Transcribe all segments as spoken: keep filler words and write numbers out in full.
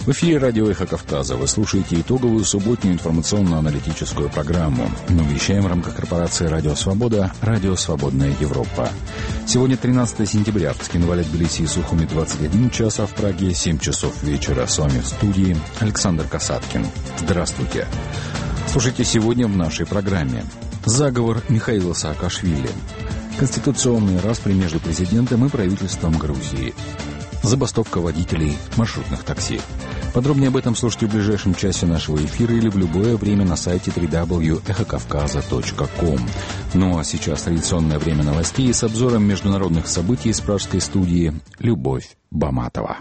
В эфире радио «Эхо Кавказа». Вы слушаете итоговую субботнюю информационно-аналитическую программу. Мы вещаем в рамках корпорации «Радио Свобода», «Радио Свободная Европа». Сегодня тринадцатое сентября. В Скинвале, Тбилиси и Сухуми двадцать один час, а в Праге семь часов вечера. С вами в студии Александр Касаткин. Здравствуйте. Слушайте сегодня в нашей программе. Заговор Михаила Саакашвили. Конституционные распри между президентом и правительством Грузии. Забастовка водителей маршрутных такси. Подробнее об этом слушайте в ближайшем часе нашего эфира или в любое время на сайте дабл ю дабл ю дабл ю точка эхо кавказа точка ком. Ну а сейчас традиционное время новостей с обзором международных событий из пражской студии Любовь Баматова.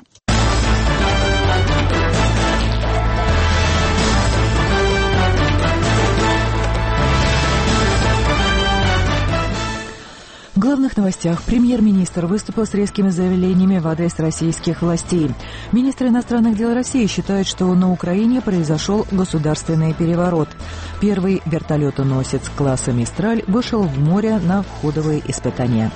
В главных новостях. Премьер-министр выступил с резкими заявлениями в адрес российских властей. Министр иностранных дел России считает, что на Украине произошел государственный переворот. Первый вертолетоносец класса «Мистраль» вышел в море на входовые испытания.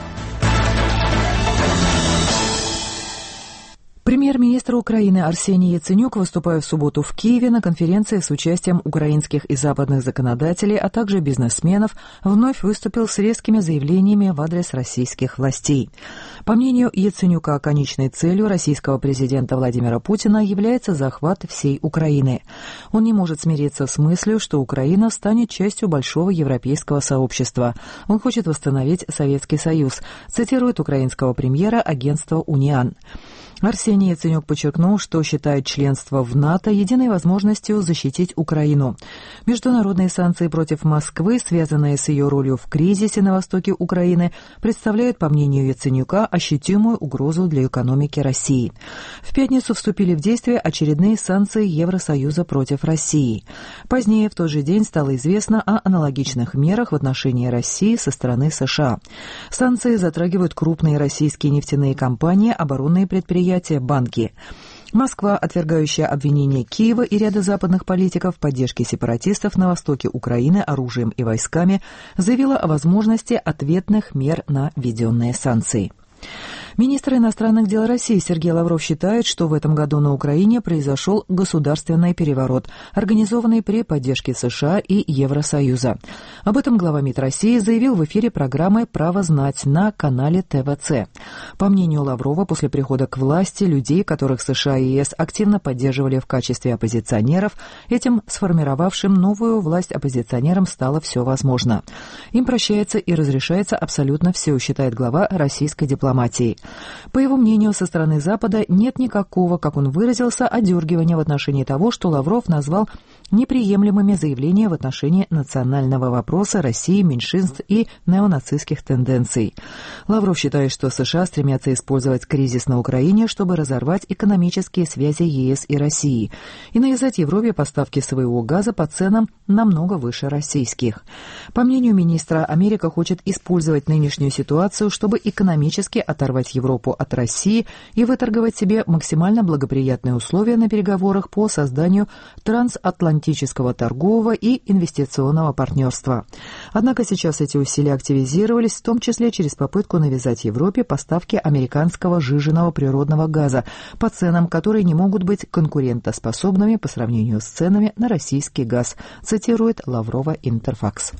Премьер-министр Украины Арсений Яценюк, выступая в субботу в Киеве на конференции с участием украинских и западных законодателей, а также бизнесменов, вновь выступил с резкими заявлениями в адрес российских властей. По мнению Яценюка, конечной целью российского президента Владимира Путина является захват всей Украины. Он не может смириться с мыслью, что Украина станет частью большого европейского сообщества. Он хочет восстановить Советский Союз, цитирует украинского премьера агентство «Униан». Арсений Яценюк подчеркнул, что считает членство в НАТО единой возможностью защитить Украину. Международные санкции против Москвы, связанные с ее ролью в кризисе на востоке Украины, представляют, по мнению Яценюка, ощутимую угрозу для экономики России. В пятницу вступили в действие очередные санкции Евросоюза против России. Позднее в тот же день стало известно о аналогичных мерах в отношении России со стороны США. Санкции затрагивают крупные российские нефтяные компании, оборонные предприятия, банки. Москва, отвергающая обвинения Киева и ряда западных политиков в поддержке сепаратистов на востоке Украины оружием и войсками, заявила о возможности ответных мер на введенные санкции. Министр иностранных дел России Сергей Лавров считает, что в этом году на Украине произошел государственный переворот, организованный при поддержке США и Евросоюза. Об этом глава МИД России заявил в эфире программы «Право знать» на канале тэ вэ цэ. По мнению Лаврова, после прихода к власти людей, которых США и ЕС активно поддерживали в качестве оппозиционеров, этим сформировавшим новую власть оппозиционерам стало все возможно. Им прощается и разрешается абсолютно все, считает глава российской дипломатии. По его мнению, со стороны Запада нет никакого, как он выразился, одергивания в отношении того, что Лавров назвал неприемлемыми заявления в отношении национального вопроса России, меньшинств и неонацистских тенденций. Лавров считает, что США стремятся использовать кризис на Украине, чтобы разорвать экономические связи ЕС и России и навязать Европе поставки своего газа по ценам намного выше российских. По мнению министра, Америка хочет использовать нынешнюю ситуацию, чтобы экономически оторвать Европу от России и выторговать себе максимально благоприятные условия на переговорах по созданию трансатлантического торгового и инвестиционного партнерства. Однако сейчас эти усилия активизировались, в том числе через попытку навязать Европе поставки американского сжиженного природного газа по ценам, которые не могут быть конкурентоспособными по сравнению с ценами на российский газ, цитирует Лаврова Интерфакс.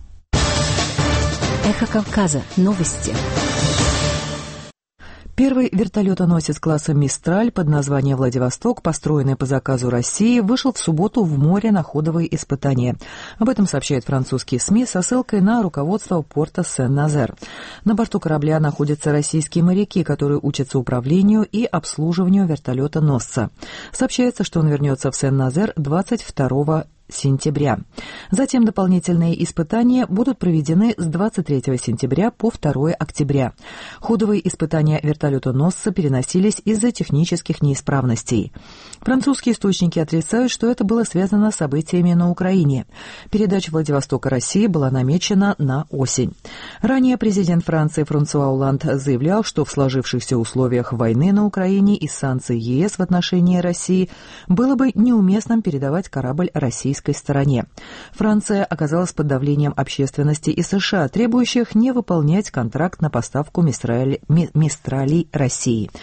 Эхо Кавказа. Новости. Первый вертолетоносец класса «Мистраль» под названием «Владивосток», построенный по заказу России, вышел в субботу в море на ходовые испытания. Об этом сообщают французские СМИ со ссылкой на руководство порта Сен-Назер. На борту корабля находятся российские моряки, которые учатся управлению и обслуживанию вертолетоносца. Сообщается, что он вернется в Сен-Назер двадцать второго сентября. Затем дополнительные испытания будут проведены с двадцать третьего сентября по второго октября. Ходовые испытания вертолетоносца переносились из-за технических неисправностей. Французские источники отрицают, что это было связано с событиями на Украине. Передача Владивостока России была намечена на осень. Ранее президент Франции Франсуа Олланд заявлял, что в сложившихся условиях войны на Украине и санкций ЕС в отношении России было бы неуместным передавать корабль российской стороне. Франция оказалась под давлением общественности и США, требующих не выполнять контракт на поставку «Мистралей» России.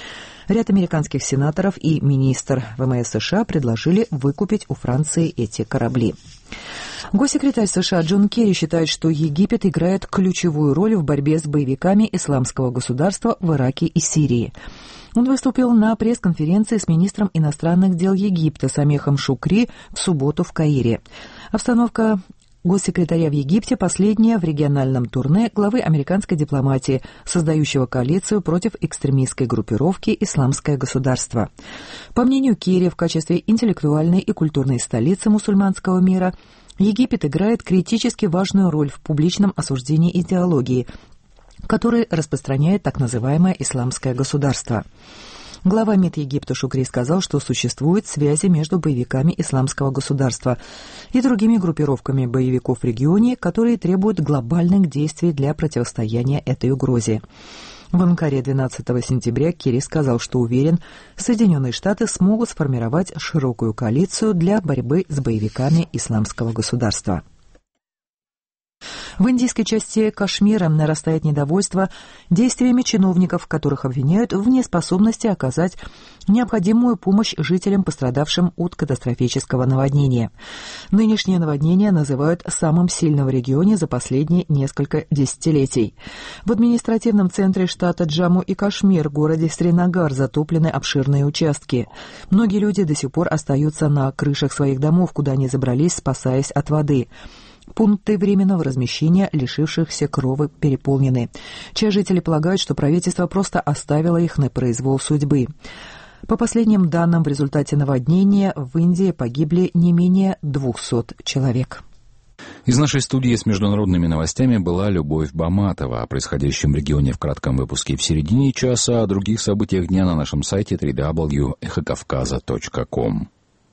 Ряд американских сенаторов и министр ВМС США предложили выкупить у Франции эти корабли. Госсекретарь США Джон Керри считает, что Египет играет ключевую роль в борьбе с боевиками исламского государства в Ираке и Сирии. Он выступил на пресс-конференции с министром иностранных дел Египта Самехом Шукри в субботу в Каире. Обстановка госсекретаря в Египте последняя в региональном турне главы американской дипломатии, создающего коалицию против экстремистской группировки «Исламское государство». По мнению Керри, в качестве интеллектуальной и культурной столицы мусульманского мира Египет играет критически важную роль в публичном осуждении идеологии, который распространяет так называемое «Исламское государство». Глава МИД Египта Шукри сказал, что существуют связи между боевиками Исламского государства и другими группировками боевиков в регионе, которые требуют глобальных действий для противостояния этой угрозе. В Анкаре двенадцатого сентября Керри сказал, что уверен, Соединенные Штаты смогут сформировать широкую коалицию для борьбы с боевиками Исламского государства. В индийской части Кашмира нарастает недовольство действиями чиновников, которых обвиняют в неспособности оказать необходимую помощь жителям, пострадавшим от катастрофического наводнения. Нынешнее наводнение называют самым сильным в регионе за последние несколько десятилетий. В административном центре штата Джамму и Кашмир, городе Сринагар, затоплены обширные участки. Многие люди до сих пор остаются на крышах своих домов, куда они забрались, спасаясь от воды. Пункты временного размещения лишившихся крова переполнены. Часть жителей полагают, что правительство просто оставило их на произвол судьбы. По последним данным, в результате наводнения в Индии погибли не менее двухсот человек. Из нашей студии с международными новостями была Любовь Баматова. О происходящем в регионе в кратком выпуске в середине часа, о других событиях дня на нашем сайте дабл ю дабл ю дабл ю точка эхо кавказа точка ком.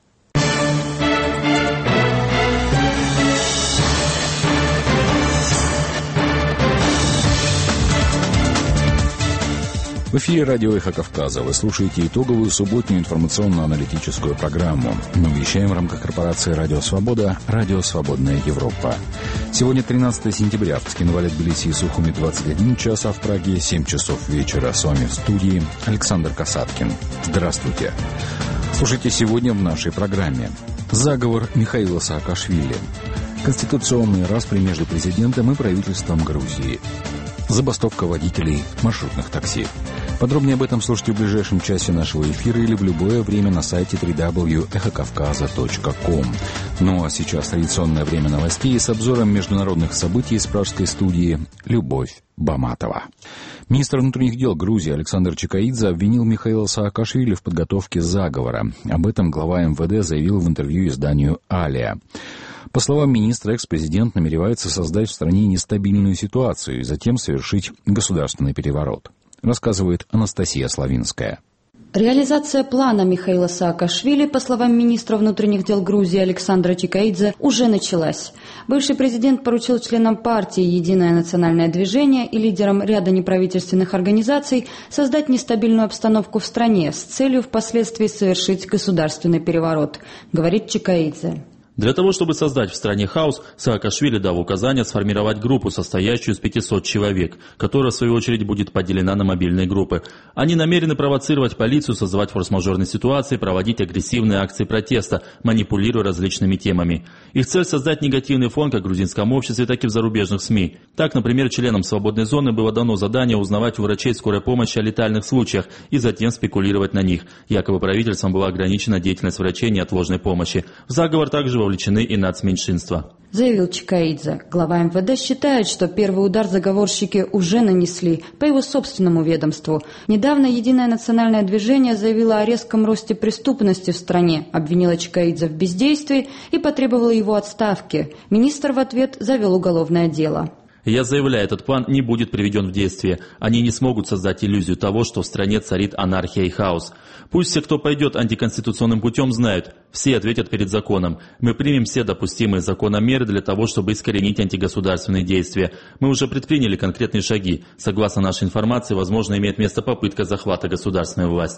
В эфире радио «Эхо Кавказа». Вы слушаете итоговую субботнюю информационно-аналитическую программу. Мы вещаем в рамках корпорации «Радио Свобода», «Радио Свободная Европа». Сегодня тринадцатое сентября. В Скинвале, Тбилиси и Сухуми двадцать один час, а в Праге семь часов вечера. С вами в студии Александр Касаткин. Здравствуйте. Слушайте сегодня в нашей программе. Заговор Михаила Саакашвили. Конституционные распри между президентом и правительством Грузии. Забастовка водителей маршрутных такси. Подробнее об этом слушайте в ближайшем часе нашего эфира или в любое время на сайте дабл ю дабл ю дабл ю точка эхо кавказа точка ком. Ну а сейчас традиционное время новостей с обзором международных событий из пражской студии Любовь Баматова. Министр внутренних дел Грузии Александр Чикаидзе обвинил Михаила Саакашвили в подготовке заговора. Об этом глава эм вэ дэ заявил в интервью изданию «Алия». По словам министра, экс-президент намеревается создать в стране нестабильную ситуацию и затем совершить государственный переворот. Рассказывает Анастасия Славинская. Реализация плана Михаила Саакашвили, по словам министра внутренних дел Грузии Александра Чикаидзе, уже началась. Бывший президент поручил членам партии «Единое национальное движение» и лидерам ряда неправительственных организаций создать нестабильную обстановку в стране с целью впоследствии совершить государственный переворот, говорит Чикаидзе. Для того, чтобы создать в стране хаос, Саакашвили дал указание сформировать группу, состоящую из пятисот человек, которая, в свою очередь, будет поделена на мобильные группы. Они намерены провоцировать полицию, создавать форс-мажорные ситуации, проводить агрессивные акции протеста, манипулируя различными темами. Их цель – создать негативный фон как в грузинском обществе, так и в зарубежных СМИ. Так, например, членам «Свободной зоны» было дано задание узнавать у врачей скорой помощи о летальных случаях и затем спекулировать на них. Якобы правительством была ограничена деятельность врачей неотложной помощи. В заговор также вовлечены и нацменьшинства. Заявил Чикаидзе. Глава эм вэ дэ считает, что первый удар заговорщики уже нанесли по его собственному ведомству. Недавно Единое национальное движение заявило о резком росте преступности в стране, обвинило Чикаидзе в бездействии и потребовало его отставки. Министр в ответ завел уголовное дело. Я заявляю, этот план не будет приведен в действие. Они не смогут создать иллюзию того, что в стране царит анархия и хаос. Пусть все, кто пойдет антиконституционным путем, знают, все ответят перед законом. Мы примем все допустимые законом меры для того, чтобы искоренить антигосударственные действия. Мы уже предприняли конкретные шаги. Согласно нашей информации, возможно, имеет место попытка захвата государственной власти.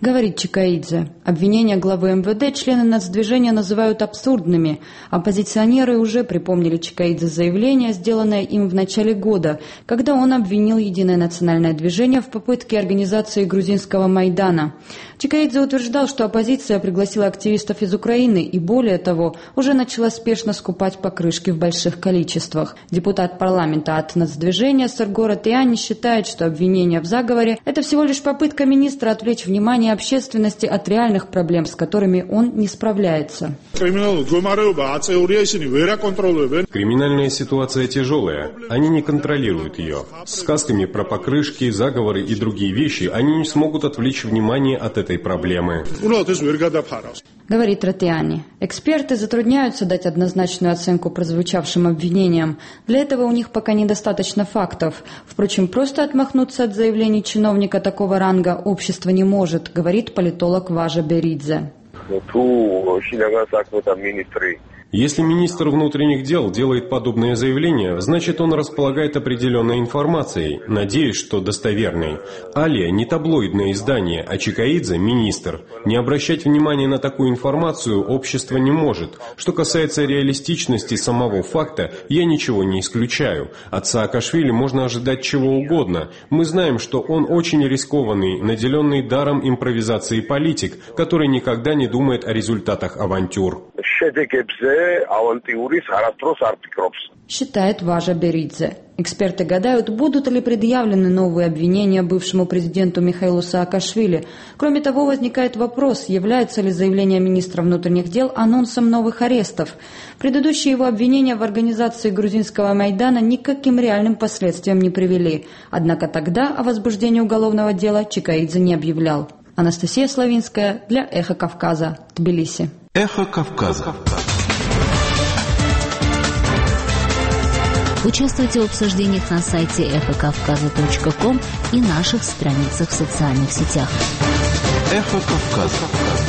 Говорит Чикаидзе. Обвинения главы эм вэ дэ члены нацдвижения называют абсурдными. Оппозиционеры уже припомнили Чикаидзе заявление, сделанное им в начале года, когда он обвинил Единое национальное движение в попытке организации грузинского Майдана. Чикаидзе утверждал, что оппозиция пригласила активистов из Украины и, более того, уже начала спешно скупать покрышки в больших количествах. Депутат парламента от нацдвижения Сергор Ратияни считает, что обвинение в заговоре – это всего лишь попытка министра отвлечь внимание общественности от реальных проблем, с которыми он не справляется. Криминальная ситуация тяжелая. Они не контролируют ее. С сказками про покрышки, заговоры и другие вещи они не смогут отвлечь внимание от этой проблемы. Говорит Ратияни. Эксперты затрудняются дать однозначную оценку прозвучавшим обвинениям. Для этого у них пока недостаточно фактов. Впрочем, просто отмахнуться от заявлений чиновника такого ранга общество не может, говорит политолог Важа Беридзе. Если министр внутренних дел делает подобное заявление, значит он располагает определенной информацией, надеюсь, что достоверной. Алия не таблоидное издание, а Чикаидзе – министр. Не обращать внимания на такую информацию общество не может. Что касается реалистичности самого факта, я ничего не исключаю. От Саакашвили можно ожидать чего угодно. Мы знаем, что он очень рискованный, наделенный даром импровизации политик, который никогда не думает о результатах авантюр. Считает Важа Беридзе. Эксперты гадают, будут ли предъявлены новые обвинения бывшему президенту Михаилу Саакашвили. Кроме того, возникает вопрос, является ли заявление министра внутренних дел анонсом новых арестов. Предыдущие его обвинения в организации грузинского Майдана никаким реальным последствиям не привели. Однако тогда о возбуждении уголовного дела Чикаидзе не объявлял. Анастасия Славинская для «Эхо Кавказа», Тбилиси. Эхо Кавказа. Участвуйте в обсуждениях на сайте эхо кавказа точка ком и наших страницах в социальных сетях. Эхо Кавказа.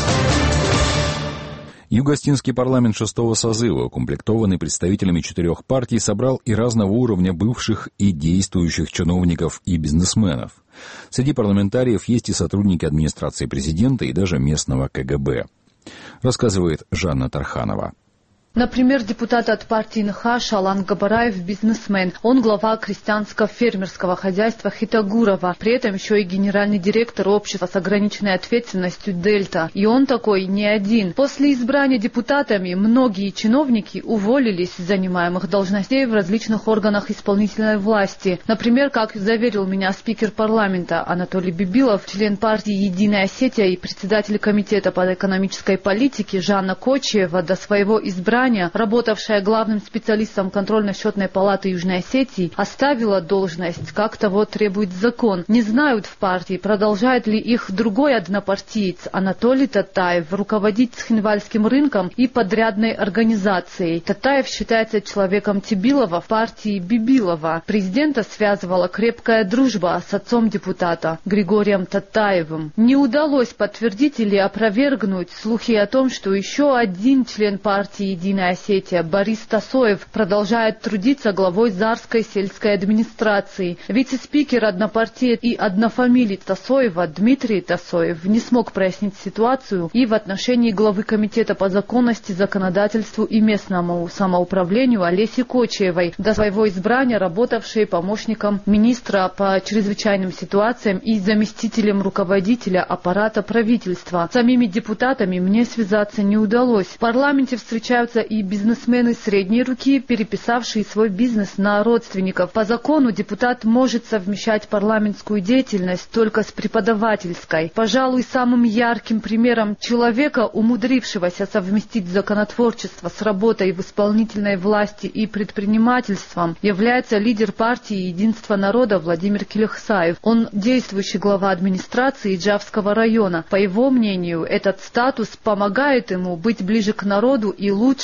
Юго-Остинский парламент шестого созыва, укомплектованный представителями четырех партий, собрал и разного уровня бывших и действующих чиновников и бизнесменов. Среди парламентариев есть и сотрудники администрации президента и даже местного ка гэ бэ. Рассказывает Жанна Тарханова. Например, депутат от партии эн ха Шалан Габараев – бизнесмен. Он глава крестьянско-фермерского хозяйства Хитагурова. При этом еще и генеральный директор общества с ограниченной ответственностью «Дельта». И он такой не один. После избрания депутатами многие чиновники уволились с занимаемых должностей в различных органах исполнительной власти. Например, как заверил меня спикер парламента Анатолий Бибилов, член партии «Единая Осетия» и председатель комитета по экономической политике Жанна Кочиева до своего избрания, работавшая главным специалистом контрольно-счетной палаты Южной Осетии, оставила должность, как того требует закон. Не знают в партии, продолжает ли их другой однопартиец Анатолий Татаев руководить Цхинвальским рынком и подрядной организацией. Татаев считается человеком Тибилова в партии Бибилова. Президента связывала крепкая дружба с отцом депутата Григорием Татаевым. Не удалось подтвердить или опровергнуть слухи о том, что еще один член партии «Единая Осетия» Борис Тасоев продолжает трудиться главой Зарской сельской администрации. Вице-спикер однопартии и однофамилий Тасоева Дмитрий Тасоев не смог прояснить ситуацию и в отношении главы комитета по законности, законодательству и местному самоуправлению Олеси Кочиевой, до своего избрания работавшей помощником министра по чрезвычайным ситуациям и заместителем руководителя аппарата правительства. С самими депутатами мне связаться не удалось. В парламенте встречаются и бизнесмены средней руки, переписавшие свой бизнес на родственников. По закону депутат может совмещать парламентскую деятельность только с преподавательской. Пожалуй, самым ярким примером человека, умудрившегося совместить законотворчество с работой в исполнительной власти и предпринимательством, является лидер партии «Единство народа» Владимир Келехсаев. Он действующий глава администрации Иджавского района. По его мнению, этот статус помогает ему быть ближе к народу и лучше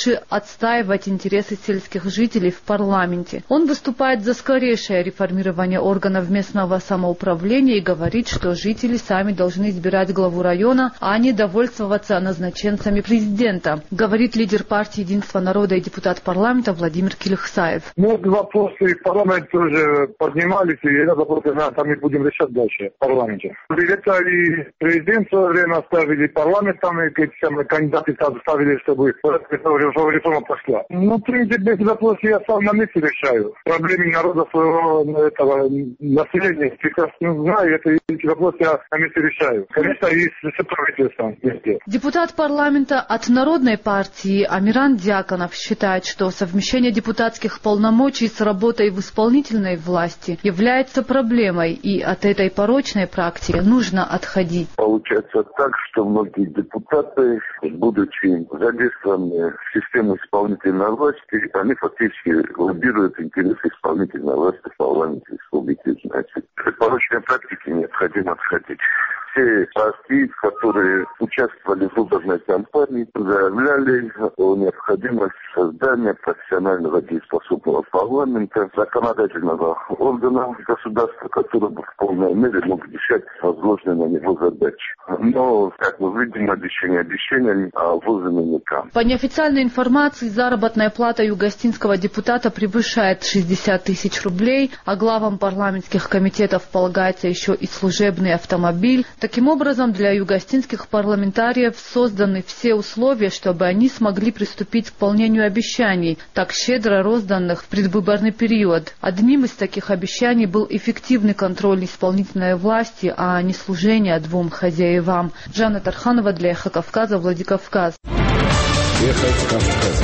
лучше отстаивать интересы сельских жителей в парламенте. Он выступает за скорейшее реформирование органов местного самоуправления и говорит, что жители сами должны избирать главу района, а не довольствоваться назначенцами президента, говорит лидер партии «Единство народа» и депутат парламента Владимир Килихсаев. Ну, вопросы в парламенте уже поднимались, и этот вопрос мы будем решать дальше в парламенте. Это и президент в свое время оставили, парламент там, и эти кандидаты ставили, чтобы реформа пошла. Ну, в принципе, эти вопросы я сам на месте решаю. Проблемы народа своего этого населения прекрасно знаю, это, эти вопросы я на месте решаю. Конечно, и с правительством везде. Депутат парламента от Народной партии Амиран Дьяконов считает, что совмещение депутатских полномочий с работой в исполнительной власти является проблемой, и от этой порочной практики нужно отходить. Получается так, что многие депутаты, будучи задействованы в систему исполнительной власти, они фактически лоббируют интересы исполнительной власти в парламенте республики. Значит, от порочной практики необходимо отходить. Все партии, которые участвовали в выборной кампании, заявляли о необходимости создания профессионального дееспособного парламента, законодательного органа государства, который бы в полной мере мог решать возложенные на него задачи. Но, как мы видим, обещания обещаниями, а вызваны никак. По неофициальной информации, заработная плата югостинского депутата превышает шестьдесят тысяч рублей, а главам парламентских комитетов полагается еще и служебный автомобиль. Таким образом, для югостинских парламентариев созданы все условия, чтобы они смогли приступить к выполнению обещаний, так щедро розданных в предвыборный период. Одним из таких обещаний был эффективный контроль исполнительной власти, а не служение двум хозяевам. Жанна Тарханова для Эхо Кавказа, Владикавказ. Эхо Кавказа.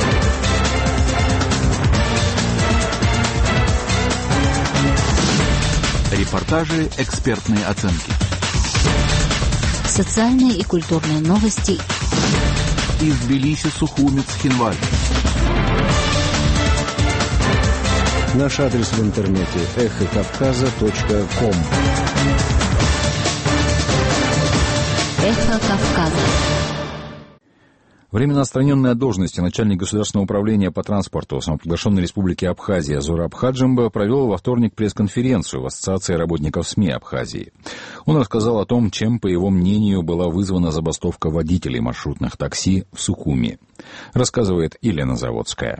Репортажи, экспертные оценки. Социальные и культурные новости. Из Тбилиси, Сухумец, Хинваль. Наш адрес в интернете эхо кавказа точка ком. Эхо Кавказа. Временно отстраненный от должности начальник государственного управления по транспорту самоприглашенной республики Абхазия Зураб Хаджимба провел во вторник пресс-конференцию в Ассоциации работников СМИ Абхазии. Он рассказал о том, чем, по его мнению, была вызвана забастовка водителей маршрутных такси в Сухуми. Рассказывает Елена Заводская.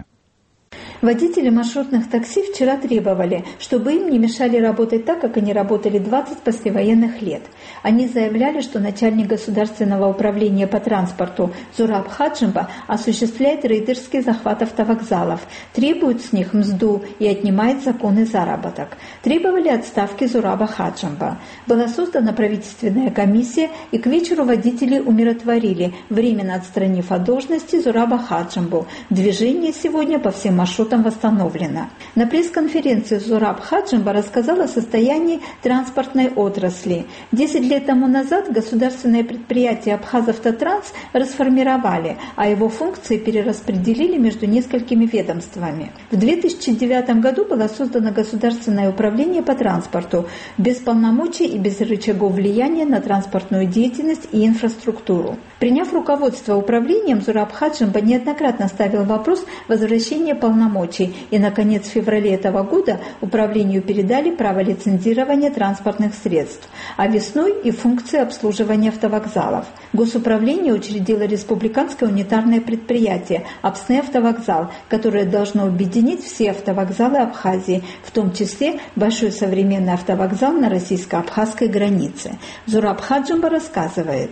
Водители маршрутных такси вчера требовали, чтобы им не мешали работать так, как они работали двадцать послевоенных лет. Они заявляли, что начальник государственного управления по транспорту Зураб Хаджимба осуществляет рейдерский захват автовокзалов, требует с них мзду и отнимает законный заработок. Требовали отставки Зураба Хаджимба. Была создана правительственная комиссия, и к вечеру водители умиротворили, временно отстранив от должности Зураба Хаджимбу. Движение сегодня по всем маршрутам восстановлено. На пресс-конференции Зураб Хаджимба рассказал о состоянии транспортной отрасли. Десять лет тому назад государственное предприятие «Абхазавтотранс» расформировали, а его функции перераспределили между несколькими ведомствами. В две тысячи девятом году было создано государственное управление по транспорту без полномочий и без рычагов влияния на транспортную деятельность и инфраструктуру. Приняв руководство управлением, Зураб Хаджимба неоднократно ставил вопрос возвращения полномочий, и, наконец, в феврале этого года управлению передали право лицензирования транспортных средств, а весной и функции обслуживания автовокзалов. Госуправление учредило республиканское унитарное предприятие «Апсне-автовокзал», которое должно объединить все автовокзалы Абхазии, в том числе большой современный автовокзал на российско-абхазской границе. Зураб Хаджимба рассказывает.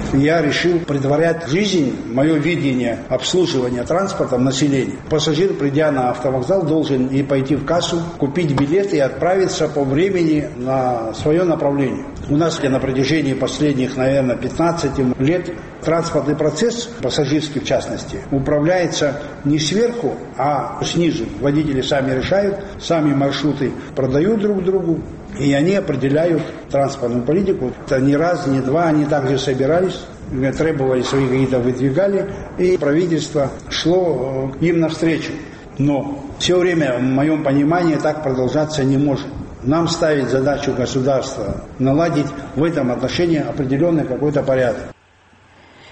Я решил предварять жизнь, мое видение обслуживания транспортом населения. Пассажир, придя на автовокзал, должен и пойти в кассу, купить билет и отправиться по времени на свое направление. У нас на протяжении последних, наверное, пятнадцати лет транспортный процесс, пассажирский в частности, управляется не сверху, а снизу. Водители сами решают, сами маршруты продают друг другу. И они определяют транспортную политику. Это не раз, не два, они также собирались, требовали, свои какие-то выдвигали, и правительство шло им навстречу. Но все время, в моем понимании, так продолжаться не может. Нам ставить задачу государства наладить в этом отношении определенный какой-то порядок.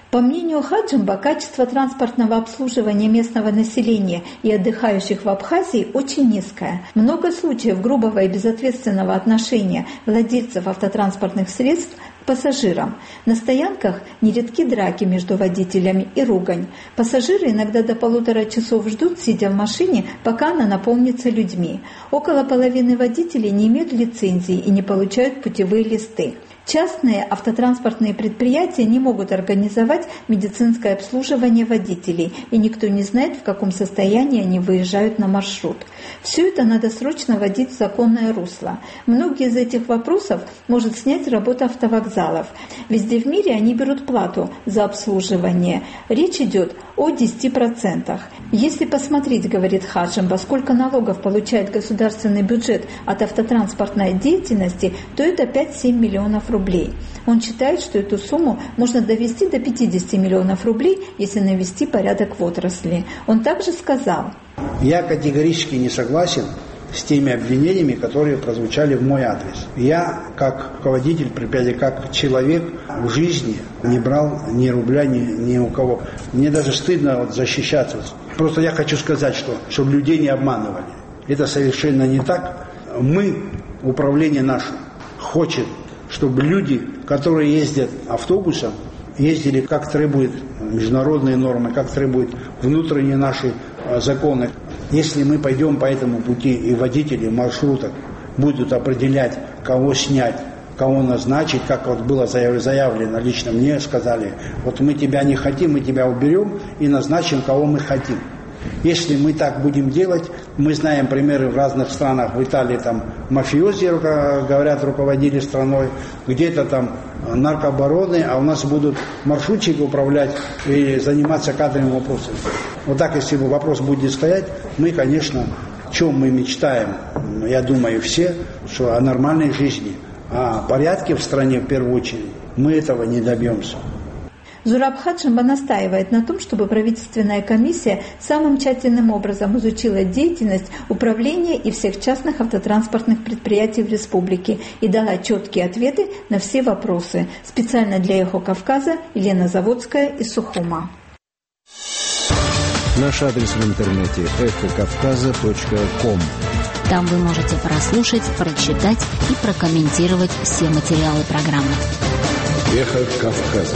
По мнению Хаджимба, качество транспортного обслуживания местного населения и отдыхающих в Абхазии очень низкое. Много случаев грубого и безответственного отношения владельцев автотранспортных средств к пассажирам. На стоянках нередки драки между водителями и ругань. Пассажиры иногда до полутора часов ждут, сидя в машине, пока она наполнится людьми. Около половины водителей не имеют лицензии и не получают путевые листы. Частные автотранспортные предприятия не могут организовать медицинское обслуживание водителей, и никто не знает, в каком состоянии они выезжают на маршрут. Все это надо срочно вводить в законное русло. Многие из этих вопросов может снять работа автовокзалов. Везде в мире они берут плату за обслуживание. Речь идет о десяти процентах. Если посмотреть, говорит Хаджимба, сколько налогов получает государственный бюджет от автотранспортной деятельности, то это пять-семь миллионов рублей. Рублей. Он считает, что эту сумму можно довести до пятидесяти миллионов рублей, если навести порядок в отрасли. Он также сказал: «Я категорически не согласен с теми обвинениями, которые прозвучали в мой адрес. Я, как руководитель предприятия, как человек в жизни не брал ни рубля ни, ни у кого. Мне даже стыдно вот защищаться. Просто я хочу сказать, что чтобы людей не обманывали. Это совершенно не так. Мы, управление наше, хочет, чтобы люди, которые ездят автобусом, ездили, как требуют международные нормы, как требуют внутренние наши законы. Если мы пойдем по этому пути, и водители маршруток будут определять, кого снять, кого назначить, как вот было заявлено, лично мне сказали, вот мы тебя не хотим, мы тебя уберем и назначим, кого мы хотим. Если мы так будем делать, мы знаем примеры в разных странах, в Италии там мафиози, говорят, руководили страной, где-то там наркобароны, а у нас будут маршрутчики управлять и заниматься кадровыми вопросами. Вот так, если вопрос будет стоять, мы, конечно, о чем мы мечтаем, я думаю, все, что о нормальной жизни, о порядке в стране в первую очередь, мы этого не добьемся. Зураб Хаджимба настаивает на том, чтобы правительственная комиссия самым тщательным образом изучила деятельность управления и всех частных автотранспортных предприятий в республике и дала четкие ответы на все вопросы. Специально для «Эхо Кавказа» Елена Заводская из Сухума. Наш адрес в интернете эхо кавказа точка ком. Там вы можете прослушать, прочитать и прокомментировать все материалы программы. «Эхо Кавказа».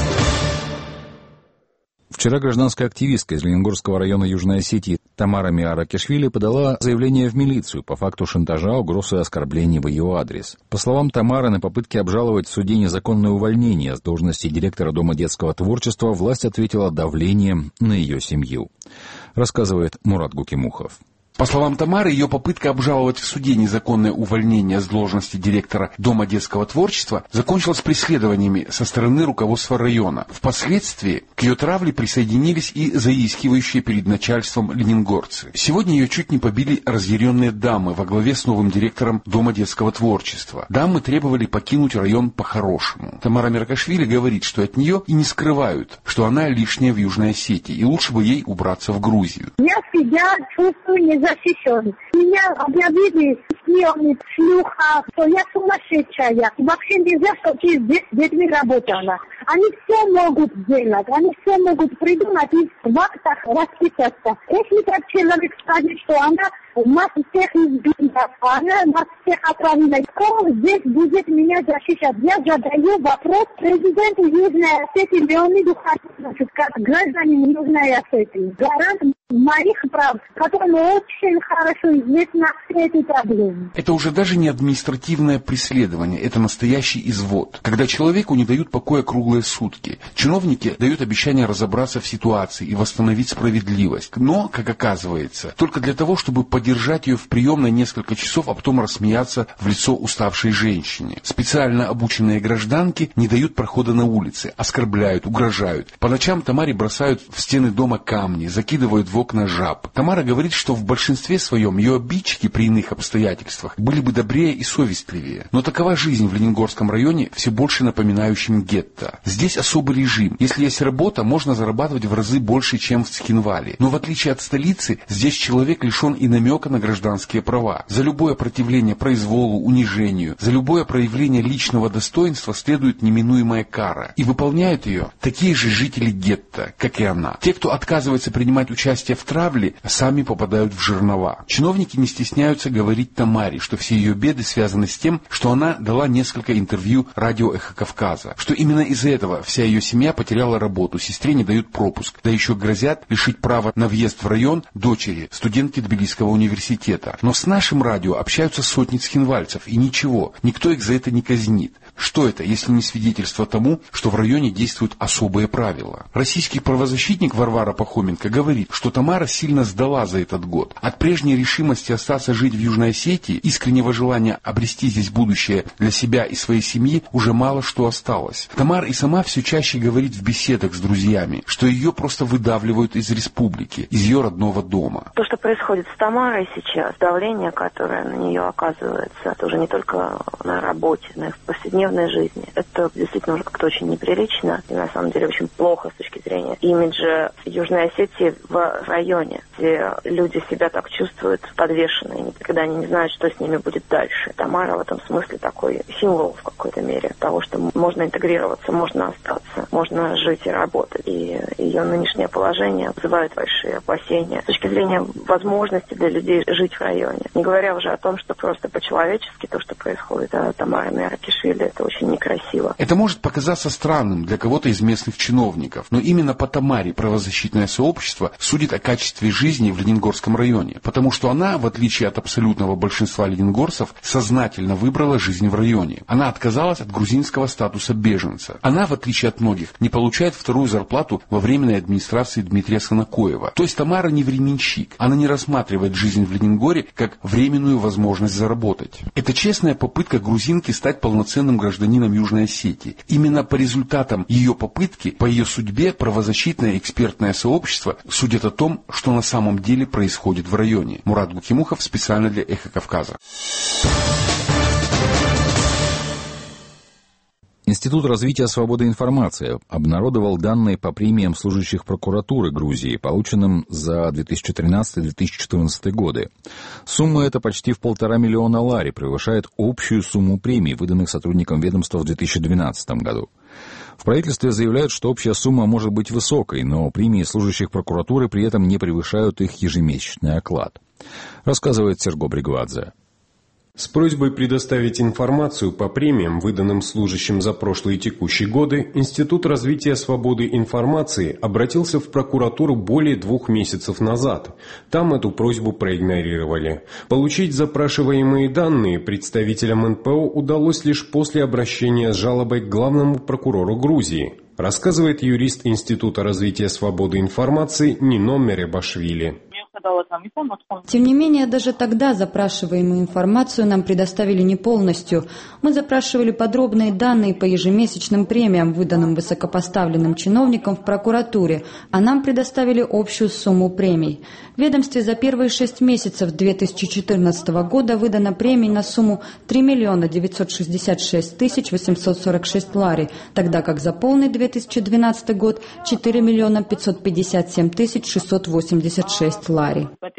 Вчера гражданская активистка из Лениногорского района Южной Осетии Тамара Миаракишвили подала заявление в милицию по факту шантажа, угроз и оскорблений в ее адрес. По словам Тамары, на попытке обжаловать в суде незаконное увольнение с должности директора Дома детского творчества власть ответила давлением на ее семью. Рассказывает Мурат Гукимухов. По словам Тамары, ее попытка обжаловать в суде незаконное увольнение с должности директора Дома детского творчества закончилась преследованиями со стороны руководства района. Впоследствии к ее травле присоединились и заискивающие перед начальством ленингорцы. Сегодня ее чуть не побили разъяренные дамы во главе с новым директором Дома детского творчества. Дамы требовали покинуть район по-хорошему. Тамара Миаракишвили говорит, что от нее и не скрывают, что она лишняя в Южной Осетии, и лучше бы ей убраться в Грузию. Я себя чувствую незащищенной. Меня объявили шпионы, шлюха, что я сумасшедшая. Вообще нельзя, чтобы я здесь с детьми работала. Они все могут сделать, они все могут придумать и в актах расписаться. Если так человек скажет, что она нас всех избила, она нас всех отравила, кто здесь будет меня защищать? Я задаю вопрос президенту Южной Осетии Леониду Хасановичу, как гражданин Южной Осетии. Гарант моих прав, которому очень хорошо известна эти проблемы. Это уже даже не административное преследование, это настоящий извод. Когда человеку не дают покоя круглые сутки, чиновники дают обещание разобраться в ситуации и восстановить справедливость. Но, как оказывается, только для того, чтобы поддержать ее в приемной несколько часов, а потом рассмеяться в лицо уставшей женщине. Специально обученные гражданки не дают прохода на улице, оскорбляют, угрожают. По ночам Тамаре бросают в стены дома камни, закидывают в окна жаб. Тамара говорит, что в большинстве своем ее обидчики при иных обстоятельствах были бы добрее и совестливее. Но такова жизнь в Лениногорском районе, все больше напоминающем гетто. Здесь особый режим. Если есть работа, можно зарабатывать в разы больше, чем в Цхинвале. Но в отличие от столицы, здесь человек лишен и намека намека на гражданские права. За любое противление произволу, унижению, за любое проявление личного достоинства следует неминуемая кара. И выполняют ее такие же жители гетто, как и она. Те, кто отказывается принимать участие в травле, сами попадают в жернова. Чиновники не стесняются говорить Тамаре, что все ее беды связаны с тем, что она дала несколько интервью радио «Эхо Кавказа», что именно из-за этого вся ее семья потеряла работу, сестре не дают пропуск, да еще грозят лишить права на въезд в район дочери, студентки Тбилисского университета. Но с нашим радио общаются сотни цхинвальцев, и ничего, никто их за это не казнит. Что это, если не свидетельство тому, что в районе действуют особые правила? Российский правозащитник Варвара Пахоменко говорит, что Тамара сильно сдала за этот год. От прежней решимости остаться жить в Южной Осетии, искреннего желания обрести здесь будущее для себя и своей семьи, уже мало что осталось. Тамара и сама все чаще говорит в беседах с друзьями, что ее просто выдавливают из республики, из ее родного дома. То, что происходит с Тамарой сейчас, давление, которое на нее оказывается, это уже не только на работе, на их повседневной жизни. Это действительно уже как-то очень неприлично и на самом деле очень плохо с точки зрения имиджа Южной Осетии в районе, где люди себя так чувствуют подвешенные, когда они не знают, что с ними будет дальше. Тамара в этом смысле такой символ в какой-то мере того, что можно интегрироваться, можно остаться, можно жить и работать. И ее нынешнее положение вызывает большие опасения с точки зрения возможности для людей жить в районе. Не говоря уже о том, что просто по-человечески то, что происходит с Тамарой Миаракишвили, это очень некрасиво. Это может показаться странным для кого-то из местных чиновников, но именно по Тамаре правозащитное сообщество судит о качестве жизни в Ленингорском районе, потому что она, в отличие от абсолютного большинства ленингорцев, сознательно выбрала жизнь в районе. Она отказалась от грузинского статуса беженца. Она, в отличие от многих, не получает вторую зарплату во временной администрации Дмитрия Санакоева. То есть Тамара не временщик. Она не рассматривает жизнь в Ленингоре как временную возможность заработать. Это честная попытка грузинки стать полноценным гражданином Южной Осетии. Именно по результатам ее попытки, по ее судьбе, правозащитное экспертное сообщество судит о том, что на самом деле происходит в районе. Мурат Гукимухов специально для «Эхо Кавказа». Институт развития свободы информации обнародовал данные по премиям служащих прокуратуры Грузии, полученным за две тысячи тринадцатый — две тысячи четырнадцатый годы. Сумма эта почти в полтора миллиона лари, превышает общую сумму премий, выданных сотрудникам ведомства в две тысячи двенадцатом году. В правительстве заявляют, что общая сумма может быть высокой, но премии служащих прокуратуры при этом не превышают их ежемесячный оклад. Рассказывает Серго Бригвадзе. С просьбой предоставить информацию по премиям, выданным служащим за прошлые и текущие годы, Институт развития свободы информации обратился в прокуратуру более двух месяцев назад. Там эту просьбу проигнорировали. Получить запрашиваемые данные представителям эн пэ о удалось лишь после обращения с жалобой к главному прокурору Грузии, рассказывает юрист Института развития свободы информации Нино Меребашвили. Тем не менее, даже тогда запрашиваемую информацию нам предоставили не полностью. Мы запрашивали подробные данные по ежемесячным премиям, выданным высокопоставленным чиновникам в прокуратуре, а нам предоставили общую сумму премий. В ведомстве за первые шесть месяцев две тысячи четырнадцатого года выдано премий на сумму три миллиона девятьсот шестьдесят шесть тысяч восемьсот сорок шесть лари, тогда как за полный две тысячи двенадцатый год четыре миллиона пятьсот пятьдесят семь тысяч шестьсот восемьдесят шесть лари.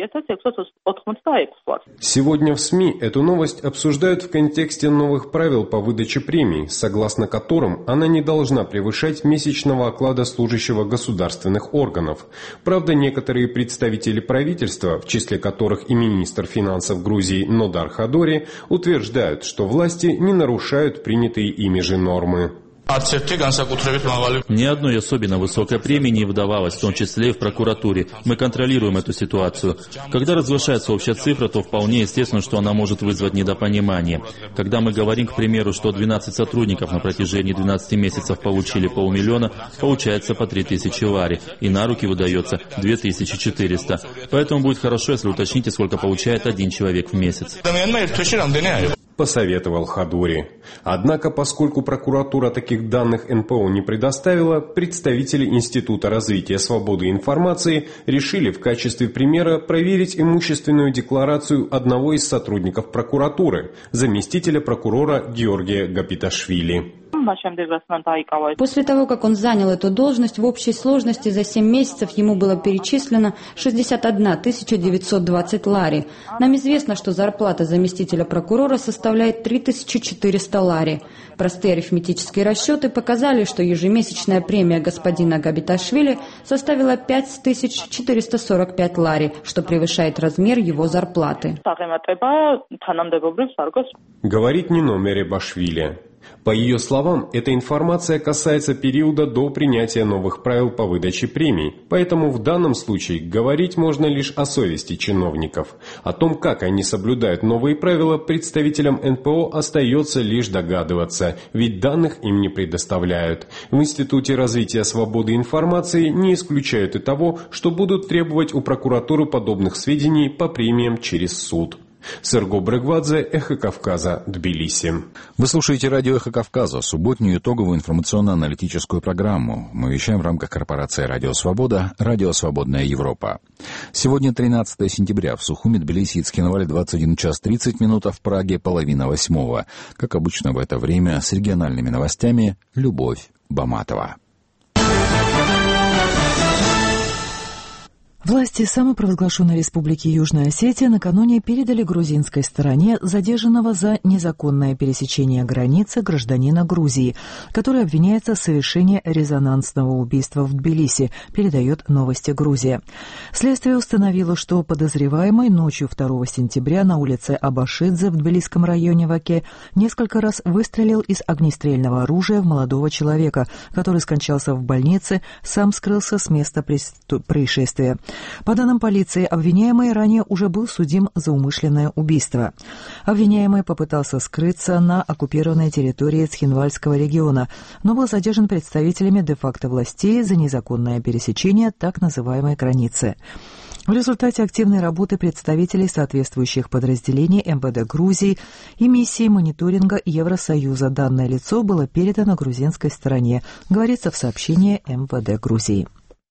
Сегодня в СМИ эту новость обсуждают в контексте новых правил по выдаче премий, согласно которым она не должна превышать месячного оклада служащего государственных органов. Правда, некоторые представители правительства, в числе которых и министр финансов Грузии Нодар Хадори, утверждают, что власти не нарушают принятые ими же нормы. Ни одной особенно высокой премии не выдавалось, в том числе и в прокуратуре. Мы контролируем эту ситуацию. Когда разглашается общая цифра, то вполне естественно, что она может вызвать недопонимание. Когда мы говорим, к примеру, что двенадцать сотрудников на протяжении двенадцати месяцев получили полмиллиона, получается по три тысячи лари, и на руки выдается две тысячи четыреста. Поэтому будет хорошо, если уточните, сколько получает один человек в месяц. Посоветовал Хадори. Однако, поскольку прокуратура таких данных эн пэ о не предоставила, представители Института развития свободы информации решили в качестве примера проверить имущественную декларацию одного из сотрудников прокуратуры, заместителя прокурора Георгия Гапиташвили. После того, как он занял эту должность, в общей сложности за семь месяцев ему было перечислено шестьдесят одна тысяча девятьсот двадцать лари. Нам известно, что зарплата заместителя прокурора составляет три тысячи четыреста лари. Простые арифметические расчеты показали, что ежемесячная премия господина Габиташвили составила пять тысяч четыреста сорок пять лари, что превышает размер его зарплаты. Говорит Нино Меребашвили. По ее словам, эта информация касается периода до принятия новых правил по выдаче премий, поэтому в данном случае говорить можно лишь о совести чиновников. О том, как они соблюдают новые правила, представителям эн пэ о остается лишь догадываться, ведь данных им не предоставляют. В Институте развития свободы информации не исключают и того, что будут требовать у прокуратуры подобных сведений по премиям через суд. Серго Брегвадзе, Эхо Кавказа, Тбилиси. Вы слушаете радио Эхо Кавказа, субботнюю итоговую информационно-аналитическую программу. Мы вещаем в рамках корпорации «Радио Свобода», «Радио Свободная Европа». Сегодня тринадцатое сентября. В Сухуми, Тбилиси и Цхинвале двадцать один час тридцать минут, а в Праге половина восьмого. Как обычно в это время с региональными новостями Любовь Баматова. Власти самопровозглашенной республики Южная Осетия накануне передали грузинской стороне задержанного за незаконное пересечение границы гражданина Грузии, который обвиняется в совершении резонансного убийства в Тбилиси, передает «Новости Грузия». Следствие установило, что подозреваемый ночью второго сентября на улице Абашидзе в Тбилисском районе Ваке несколько раз выстрелил из огнестрельного оружия в молодого человека, который скончался в больнице, сам скрылся с места происшествия. По данным полиции, обвиняемый ранее уже был судим за умышленное убийство. Обвиняемый попытался скрыться на оккупированной территории Цхинвальского региона, но был задержан представителями де-факто властей за незаконное пересечение так называемой границы. В результате активной работы представителей соответствующих подразделений эм вэ дэ Грузии и миссии мониторинга Евросоюза данное лицо было передано грузинской стороне, говорится в сообщении эм вэ дэ Грузии.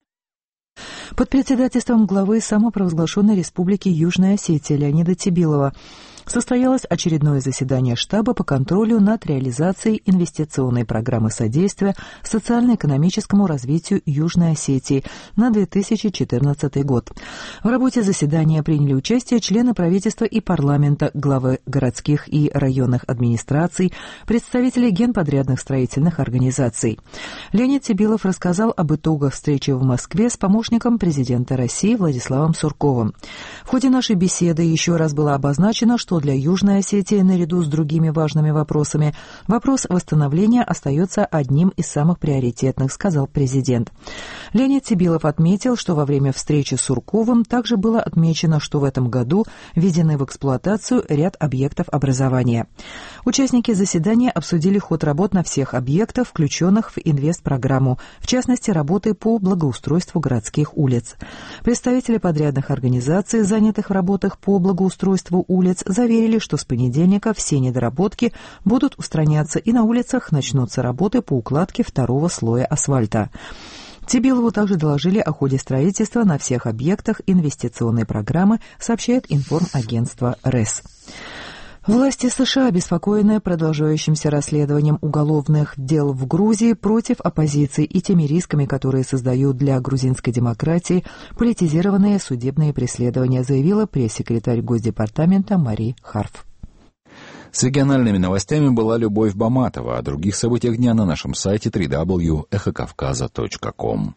Под председательством главы самопровозглашенной республики Южная Осетия Леонида Тибилова состоялось очередное заседание штаба по контролю над реализацией инвестиционной программы содействия социально-экономическому развитию Южной Осетии на две тысячи четырнадцатый год. В работе заседания приняли участие члены правительства и парламента, главы городских и районных администраций, представители генподрядных строительных организаций. Леонид Тибилов рассказал об итогах встречи в Москве с помощником президента России Владиславом Сурковым. В ходе нашей беседы еще раз было обозначено, что для Южной Осетии, наряду с другими важными вопросами, вопрос восстановления остается одним из самых приоритетных, сказал президент. Леонид Тибилов отметил, что во время встречи с Сурковым также было отмечено, что в этом году введены в эксплуатацию ряд объектов образования. Участники заседания обсудили ход работ на всех объектах, включенных в инвестпрограмму, в частности, работы по благоустройству городских улиц. Представители подрядных организаций, занятых в работах по благоустройству улиц, заверили, что с понедельника все недоработки будут устраняться и на улицах начнутся работы по укладке второго слоя асфальта. Тибилову также доложили о ходе строительства на всех объектах инвестиционной программы, сообщает информагентство РЭС. Власти США, обеспокоенные продолжающимся расследованием уголовных дел в Грузии против оппозиции и теми рисками, которые создают для грузинской демократии политизированные судебные преследования, заявила пресс-секретарь Госдепартамента Мари Харф. С региональными новостями была Любовь Баматова. О других событиях дня на нашем сайте дабл ю дабл ю дабл ю точка эхо кавказа точка ком.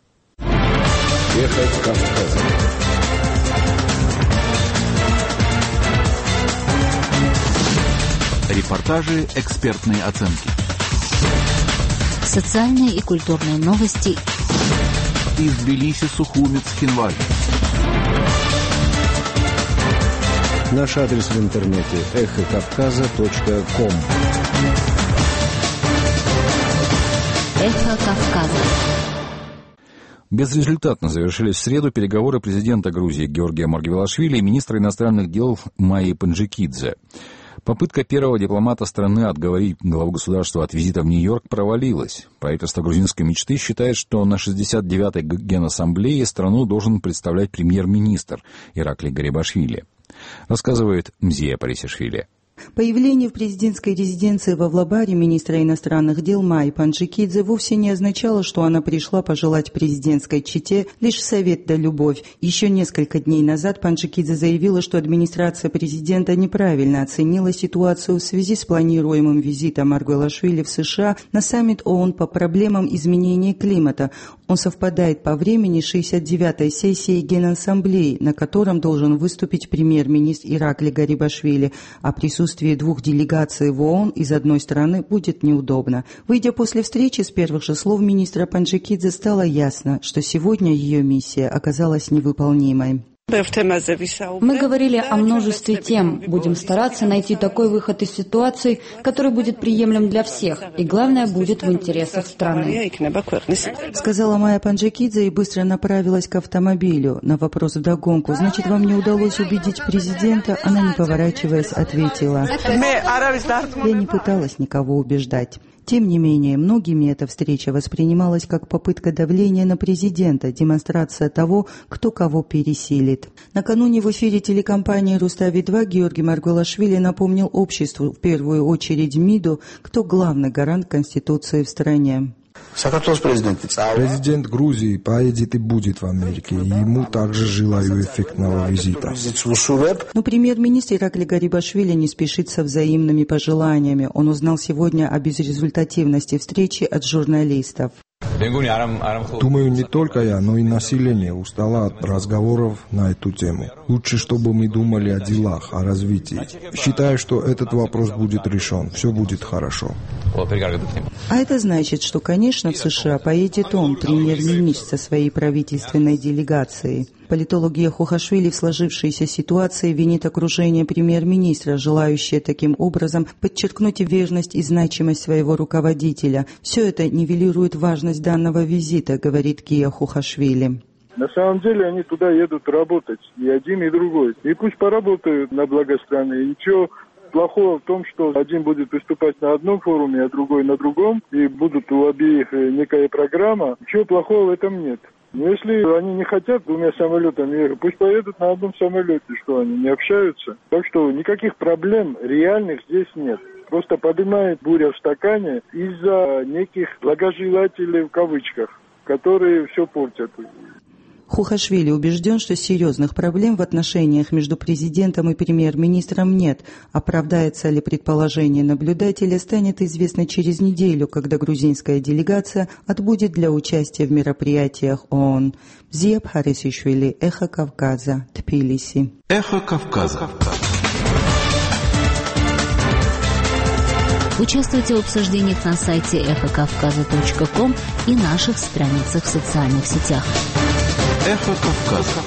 Эхо Кавказа. Репортажи, экспертные оценки. Социальные и культурные новости. Из Тбилиси, Сухуми, Цхинвале. Наш адрес в интернете эхо кавказа точка ком. Эхо Кавказа. Безрезультатно завершились в среду переговоры президента Грузии Георгия Маргвелашвили и министра иностранных дел Майи Панджикидзе. Попытка первого дипломата страны отговорить главу государства от визита в Нью-Йорк провалилась. Правительство грузинской мечты считает, что на шестьдесят девятой Генассамблее страну должен представлять премьер-министр Ираклий Гарибашвили. Рассказывает Мзия Парисишвили. Появление в президентской резиденции в Авлабаре министра иностранных дел Майи Панджикидзе вовсе не означало, что она пришла пожелать президентской чете лишь совет да любовь. Еще несколько дней назад Панджикидзе заявила, что администрация президента неправильно оценила ситуацию в связи с планируемым визитом Маргвелашвили в США на саммит ООН по проблемам изменения климата. Он совпадает по времени с шестьдесят девятой сессией Генассамблеи, на котором должен выступить премьер-министр Иракли Гарибашвили, а присутствие Присутствие двух делегаций в ООН из одной стороны будет неудобно. Выйдя после встречи, с первых же слов министра Панджикидзе стало ясно, что сегодня ее миссия оказалась невыполнимой. Мы говорили о множестве тем. Будем стараться найти такой выход из ситуации, который будет приемлем для всех, и главное, будет в интересах страны. Сказала Майя Панджикидзе и быстро направилась к автомобилю. На вопрос вдогонку: «Значит, вам не удалось убедить президента?» Она, не поворачиваясь, ответила: «Я не пыталась никого убеждать». Тем не менее, многими эта встреча воспринималась как попытка давления на президента, демонстрация того, кто кого пересилит. Накануне в эфире телекомпании «Рустави-два» Георгий Маргвелашвили напомнил обществу, в первую очередь МИДу, кто главный гарант Конституции в стране. Президент Грузии поедет и будет в Америке, и ему также желаю эффектного визита. Но премьер-министр Иракли Гарибашвили не спешит со взаимными пожеланиями. Он узнал сегодня о безрезультативности встречи от журналистов. Думаю, не только я, но и население устало от разговоров на эту тему. Лучше, чтобы мы думали о делах, о развитии. Считаю, что этот вопрос будет решен. Все будет хорошо. А это значит, что, конечно, в США поедет он, премьер-министр, со своей правительственной делегацией. Политолог Гия Хухашвили в сложившейся ситуации винит окружение премьер-министра, желающее таким образом подчеркнуть верность и значимость своего руководителя. Все это нивелирует важность данного визита, говорит Гия Хухашвили. На самом деле они туда едут работать, и один, и другой. И пусть поработают на благо страны. И ничего плохого в том, что один будет выступать на одном форуме, а другой на другом, и будут у обеих некая программа. Ничего плохого в этом нет. Но если они не хотят двумя самолетами ехать, пусть поедут на одном самолете, что они не общаются. Так что никаких проблем реальных здесь нет. Просто поднимает буря в стакане из-за неких благожелателей в кавычках, которые все портят. Хухашвили убежден, что серьезных проблем в отношениях между президентом и премьер-министром нет. Оправдается ли предположение наблюдателя, станет известно через неделю, когда грузинская делегация отбудет для участия в мероприятиях ООН. Зия Бхарисишвили, Эхо Кавказа, Тбилиси. Эхо Кавказа. Участвуйте в обсуждениях на сайте эхо кавказа точка ком и наших страницах в социальных сетях. Эхо Кавказа.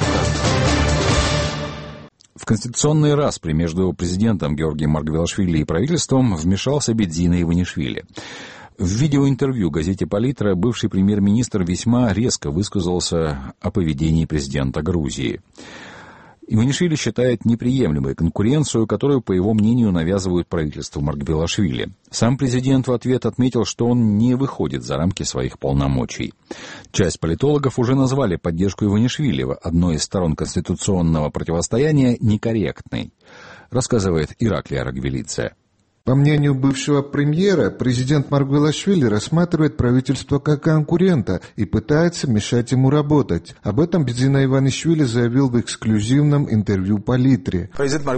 В конституционный распри между президентом Георгием Маргвелашвили и правительством вмешался Бедзина Иванишвили. В видеоинтервью газете «Политра» бывший премьер-министр весьма резко высказался о поведении президента Грузии. Иванишвили считает неприемлемой конкуренцию, которую, по его мнению, навязывают правительству Маргвелашвили. Сам президент в ответ отметил, что он не выходит за рамки своих полномочий. Часть политологов уже назвали поддержку Иванишвили, одной из сторон конституционного противостояния, некорректной, рассказывает Иракли Арагвелидзе. По мнению бывшего премьера, президент Маргвелашвили рассматривает правительство как конкурента и пытается мешать ему работать. Об этом Бедзина Иванишвили заявил в эксклюзивном интервью Политре.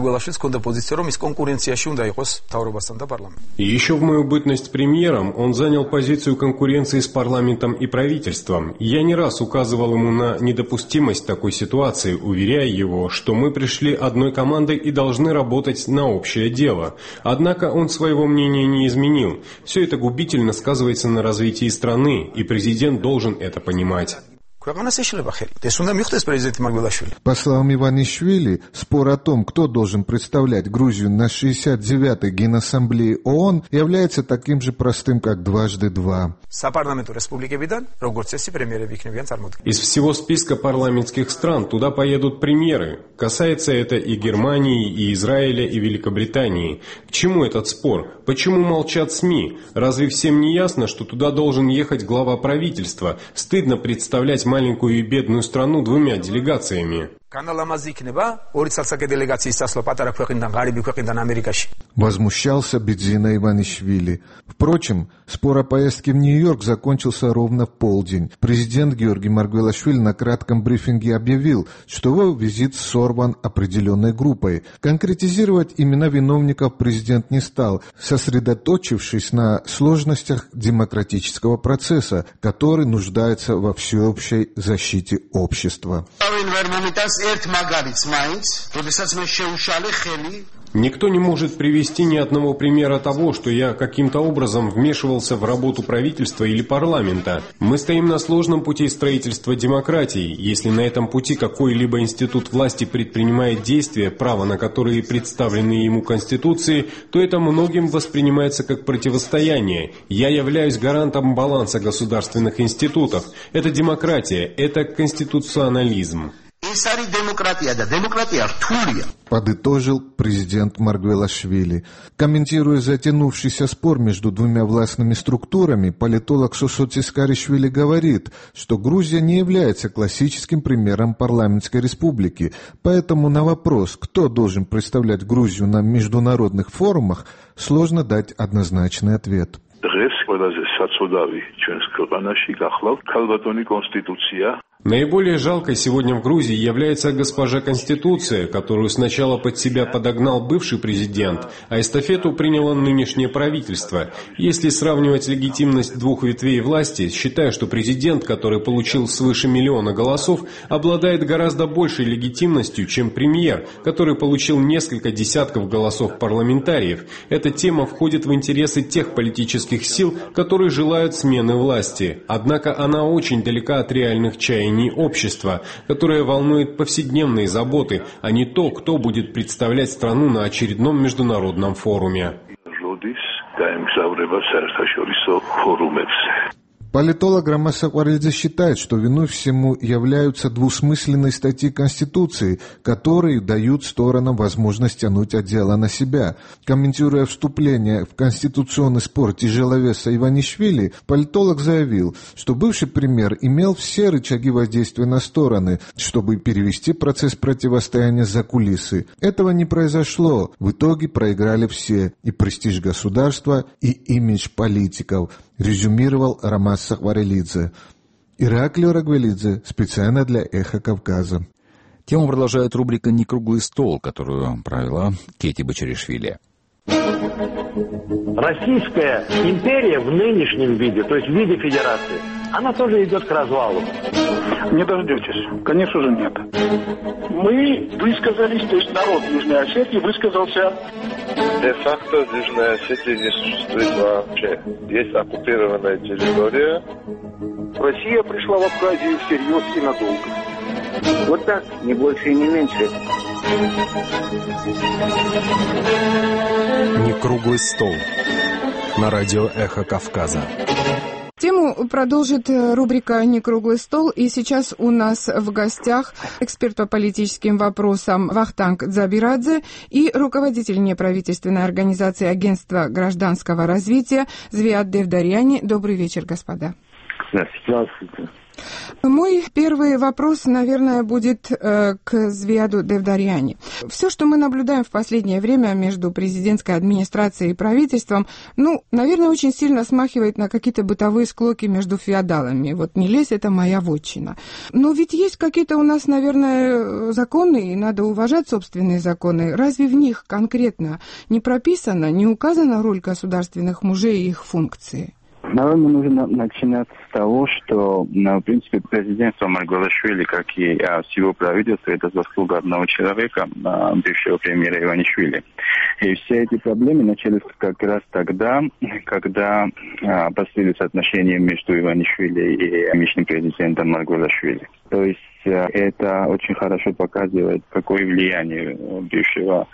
И еще в мою бытность премьером он занял позицию конкуренции с парламентом и правительством. Я не раз указывал ему на недопустимость такой ситуации, уверяя его, что мы пришли одной командой и должны работать на общее дело. Однако он своего мнения не изменил. Все это губительно сказывается на развитии страны, и президент должен это понимать. По словам Иванишвили, спор о том, кто должен представлять Грузию на шестьдесят девятой Генассамблее ООН, является таким же простым, как дважды два. Из всего списка парламентских стран туда поедут премьеры. Касается это и Германии, и Израиля, и Великобритании. К чему этот спор? Почему молчат СМИ? Разве всем не ясно, что туда должен ехать глава правительства? Стыдно представлять маленькую и бедную страну двумя делегациями. Возмущался Бедзина Иванишвили. Впрочем, спор о поездке в Нью-Йорк закончился ровно в полдень. Президент Георгий Маргвелашвили на кратком брифинге объявил, что его визит сорван определенной группой. Конкретизировать имена виновников президент не стал, сосредоточившись на сложностях демократического процесса, который нуждается во всеобщей защите общества. Никто не может привести ни одного примера того, что я каким-то образом вмешивался в работу правительства или парламента. Мы стоим на сложном пути строительства демократии. Если на этом пути какой-либо институт власти предпринимает действия, право на которые представлены ему Конституцией, то это многим воспринимается как противостояние. Я являюсь гарантом баланса государственных институтов. Это демократия, это конституционализм. Подытожил президент Маргвелашвили. Комментируя затянувшийся спор между двумя властными структурами, политолог Шошо Цискаришвили говорит, что Грузия не является классическим примером парламентской республики, поэтому на вопрос, кто должен представлять Грузию на международных форумах, сложно дать однозначный ответ. Наиболее жалкой сегодня в Грузии является госпожа Конституция, которую сначала под себя подогнал бывший президент, а эстафету приняло нынешнее правительство. Если сравнивать легитимность двух ветвей власти, считаю, что президент, который получил свыше миллиона голосов, обладает гораздо большей легитимностью, чем премьер, который получил несколько десятков голосов парламентариев. Эта тема входит в интересы тех политических сил, которые желают смены власти. Однако она очень далека от реальных чаяний общества, которое волнует повседневные заботы, а не то, кто будет представлять страну на очередном международном форуме. Политолог Ромас Сакварелидзе считает, что виной всему являются двусмысленные статьи Конституции, которые дают сторонам возможность тянуть дело на себя. Комментируя вступление в конституционный спор тяжеловеса Иванишвили, политолог заявил, что бывший премьер имел все рычаги воздействия на стороны, чтобы перевести процесс противостояния за кулисы. Этого не произошло. В итоге проиграли все – и престиж государства, и имидж политиков, резюмировал Ромас Сакварелидзе. Ираклио Рагвелидзе специально для «Эхо Кавказа». Тему продолжает рубрика «Не круглый стол», которую провела Кети Бачаришвили. Российская империя в нынешнем виде, то есть в виде федерации, она тоже идет к развалу. Не дождетесь. Конечно же, нет. Мы высказались, то есть народ Южной Осетии высказался. Де-факто Южная Осетия не существует вообще. Есть оккупированная территория. Россия пришла в Абхазию всерьез и надолго. Вот так, не больше и не меньше. Не круглый стол. На радио «Эхо Кавказа». Тему продолжит рубрика «Не круглый стол». И сейчас у нас в гостях эксперт по политическим вопросам Вахтанг Дзабирадзе и руководитель неправительственной организации Агентства гражданского развития Звиад Девдарьяни. Добрый вечер, господа. Здравствуйте. Мой первый вопрос, наверное, будет э, к Звиаду Девдарьяни. Все, что мы наблюдаем в последнее время между президентской администрацией и правительством, ну, наверное, очень сильно смахивает на какие-то бытовые склоки между феодалами. Вот не лезь, это моя вотчина. Но ведь есть какие-то у нас, наверное, законы, и надо уважать собственные законы. Разве в них конкретно не прописана, не указана роль государственных мужей и их функции? Наверное, нужно начинать с того, что, в принципе, президентство Маргвелашвили, как и всего правительства, это заслуга одного человека, бывшего премьера Иванишвили. И все эти проблемы начались как раз тогда, когда обострились отношения между Иванишвили и нынешним президентом Маргвелашвили. То есть это очень хорошо показывает, какое влияние бывшего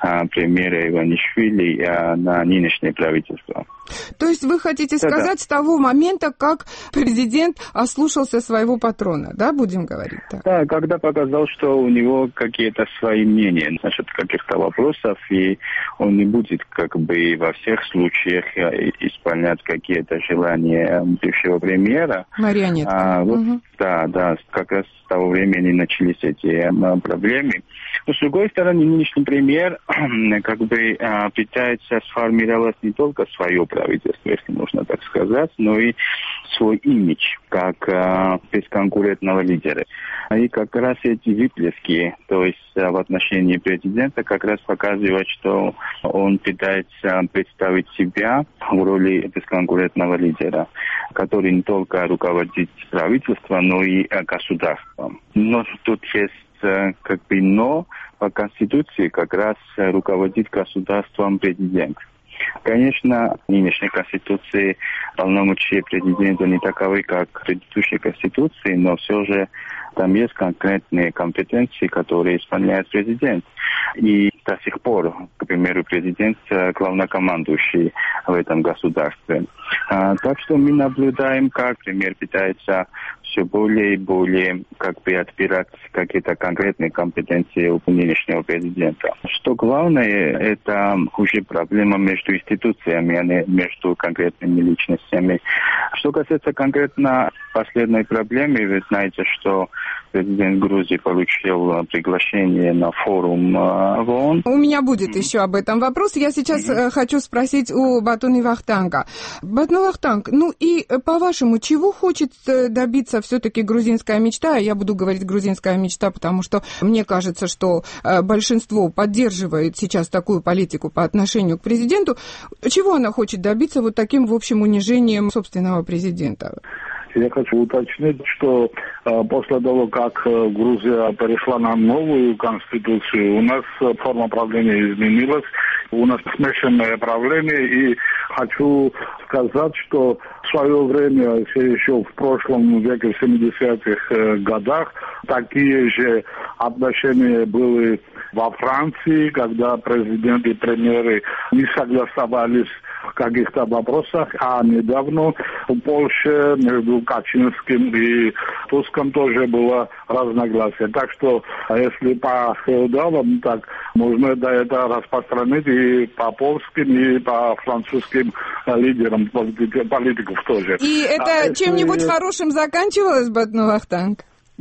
премьера Иванишвили на нынешнее правительство. То есть вы хотите Да-да. сказать с того момента, как президент ослушался своего патрона, да, будем говорить так? Да, когда показал, что у него какие-то свои мнения насчет каких-то вопросов, и он не будет как бы во всех случаях исполнять какие-то желания бывшего премьера. Марионетка. А, вот, угу. Да, да, как раз с того времени начались эти а, проблемы. Но, с другой стороны, нынешний премьер как бы а, пытается сформировать не только свое правительство, если можно так сказать, но и свой имидж как а, бесконкурентного лидера. И как раз эти выплески, то есть а, в отношении президента, как раз показывают, что он пытается представить себя в роли бесконкурентного лидера, который не только руководит правительством, но и а, государством. Но тут есть как бы но по Конституции как раз руководит государством президент. Конечно, в нынешней Конституции полномочия президента не таковы, как в предыдущей Конституции, но все же там есть конкретные компетенции, которые исполняет президент. И до сих пор, к примеру, президент главнокомандующий в этом государстве. А, так что мы наблюдаем, как премьер пытается все более и более как бы отбирать какие-то конкретные компетенции у нынешнего президента. Что главное, это уже проблема между институциями, а не между конкретными личностями. Что касается конкретно последней проблемы, вы знаете, что президент Грузии получил приглашение на форум в ООН. У меня будет еще об этом вопрос. Я сейчас mm-hmm. хочу спросить у Батуны Вахтанга. Батуны Вахтанг, ну и по-вашему, чего хочет добиться все-таки грузинская мечта? Я буду говорить грузинская мечта, потому что мне кажется, что большинство поддерживает сейчас такую политику по отношению к президенту. Чего она хочет добиться вот таким, в общем, унижением собственного президента? Я хочу уточнить, что э, после того, как э, Грузия перешла на новую конституцию, у нас э, форма правления изменилась, у нас смешанное правление, и хочу сказать, что в свое время, еще в прошлом веке, в семидесятых э, годах, такие же отношения были во Франции, когда президенты и премьеры не согласовались в каких-то вопросах, а недавно в Польше между Качинским и Туском тоже было разногласие. Так что, если по феодалам, так можно это распространить и по польским, и по французским лидерам политиков тоже. И это а чем-нибудь если... хорошим заканчивалось, Батуны Вахтанг?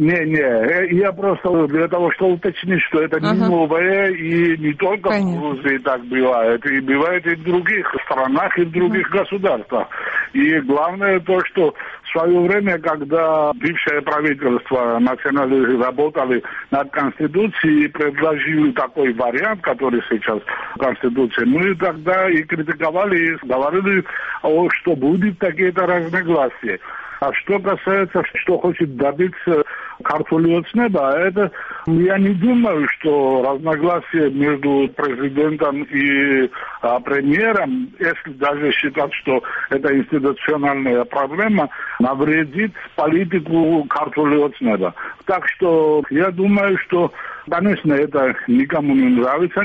Не-не, я просто для того, чтобы уточнить, что это ага. не новое, и не только Понятно. в Грузии так бывает, и бывает и в других странах, и в других ага. государствах. И главное то, что в свое время, когда бывшее правительство националисты работали над Конституцией и предложили такой вариант, который сейчас в Конституции, мы тогда и критиковали, и говорили, что будет такие-то разногласия. А что касается, что хочет добиться Картулиоцнеба, это я не думаю, что разногласия между президентом и а, премьером, если даже считать, что это институциональная проблема, навредит политику Картулиоцнеба. Так что я думаю, что, конечно, это никому не нравится,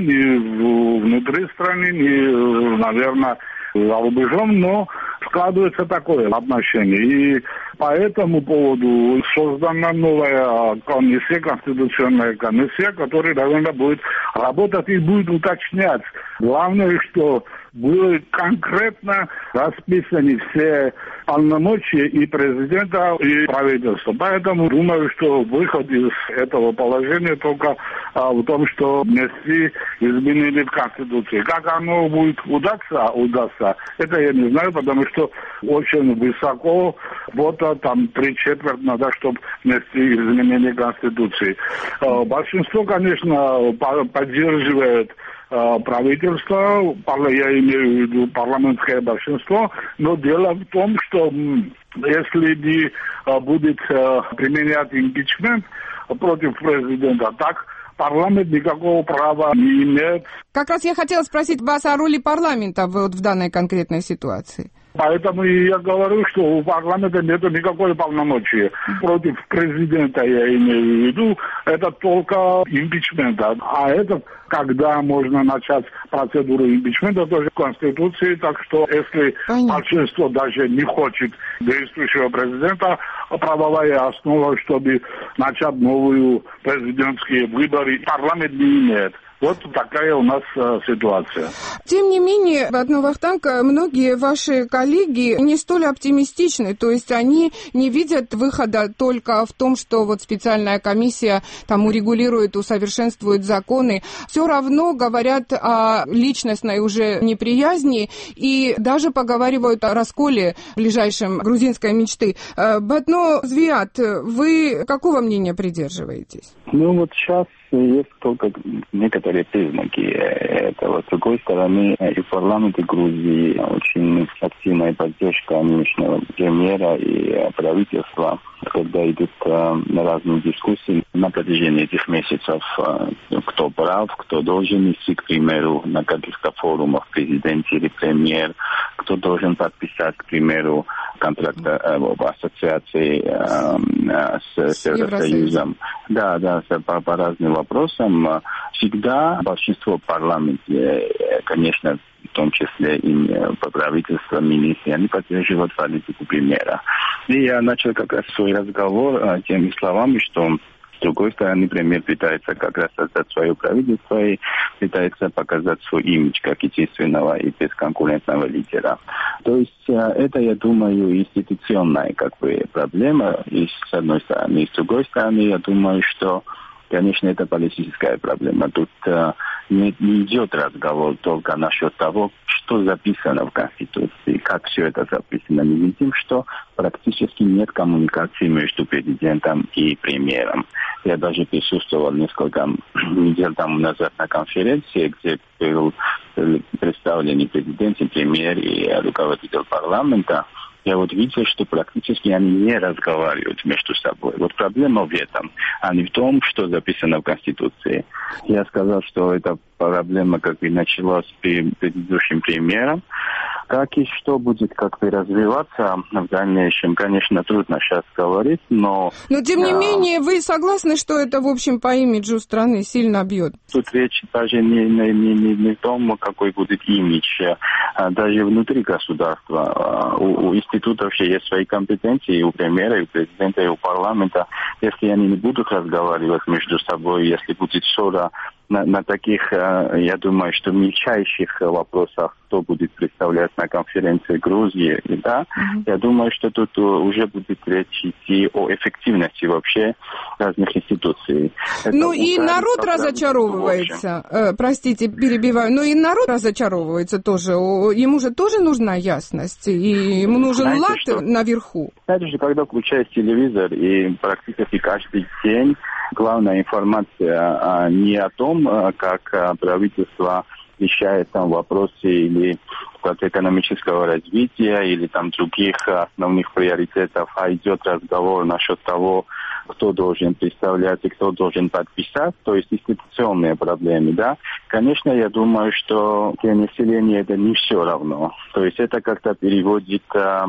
ни внутри страны, ни, наверное, за рубежом, но складывается такое отношение. И по этому поводу создана новая комиссия, конституционная комиссия, которая, наверное, будет работать и будет уточнять. Главное, что были конкретно расписаны все полномочия и президента, и правительства. Поэтому думаю, что выход из этого положения только а, в том, что внести изменения в Конституции. Как оно будет удаться, удастся, это я не знаю, потому что очень высоко, вот там три четверти надо, чтобы внести изменения в Конституции. А, большинство, конечно, поддерживает правительство, я имею в виду парламентское большинство, но дело в том, что если не будет применять импичмент против президента, так парламент никакого права не имеет. Как раз я хотела спросить вас о роли парламента вот в данной конкретной ситуации. Поэтому я говорю, что у парламента нет никакой полномочий против президента, я имею в виду, это только импичмент. А это когда можно начать процедуру импичмента, тоже в Конституции, так что если Понятно. большинство даже не хочет действующего президента, правовая основа, чтобы начать новые президентские выборы, парламент не имеет. Вот такая у нас э, ситуация. Тем не менее, Батну Вахтанг, многие ваши коллеги не столь оптимистичны, то есть они не видят выхода только в том, что вот специальная комиссия там урегулирует, усовершенствует законы. Все равно говорят о личностной уже неприязни и даже поговаривают о расколе ближайшем грузинской мечты. Батну Звиат, вы какого мнения придерживаетесь? Ну вот сейчас есть только некоторые признаки этого. С другой стороны, и в парламенте Грузии очень активная поддержка нынешнего премьера и правительства, когда идут разные дискуссии на протяжении этих месяцев, кто прав, кто должен идти, к примеру, на каких-то форумах президент или премьер, кто должен подписать, к примеру, контракт об ассоциации с, с Евросоюзом. Да, да, по, по разным вопросам. Всегда большинство в парламенте, конечно, в том числе и по правительству, министры, они поддерживают политику премьера. И я начал как раз свой разговор теми словами, что с другой стороны, премьер пытается как раз создать свое правительство и пытается показать свой имидж как единственного и бесконкурентного лидера. То есть это, я думаю, институционная как бы проблема, и с одной стороны. И с другой стороны, я думаю, что, конечно, это политическая проблема. Тут э, не, не идет разговор только насчет того, что записано в Конституции, как все это записано. Мы видим, что практически нет коммуникации между президентом и премьером. Я даже присутствовал несколько недель тому назад на конференции, где был представлены президент, и премьер, и руководитель парламента. Я вот видел, что практически они не разговаривают между собой. Вот проблема в этом, а не в том, что записано в Конституции. Я сказал, что эта проблема как бы началась с предыдущим премьером. Как и что будет как бы развиваться в дальнейшем, конечно, трудно сейчас говорить, но... Но, тем не а... менее, вы согласны, что это, в общем, по имиджу страны сильно бьет? Тут речь даже не, не, не, не в том, какой будет имидж. Даже внутри государства у, у институтов же есть свои компетенции, и у премьера, и у президента, и у парламента. Если они не будут разговаривать между собой, если будет ссора на, на таких, я думаю, что мельчайших вопросах, кто будет представлять на конференции Грузии, да, mm-hmm. я думаю, что тут уже будет речь идти о эффективности вообще разных институций. Это ну и народ разочаровывается, э, простите, перебиваю, но и народ разочаровывается тоже, ему же тоже нужна ясность, и ему нужен Знаете, лад что? наверху. Знаете, что когда включаешь телевизор, и практически каждый день главная информация а, не о том, а, как а, правительство решает там вопросы или экономического развития, или там других основных приоритетов, а идет разговор насчет того, кто должен представлять и кто должен подписать, то есть институционные проблемы, да. Конечно, я думаю, что для населения это не все равно. То есть это как-то переводит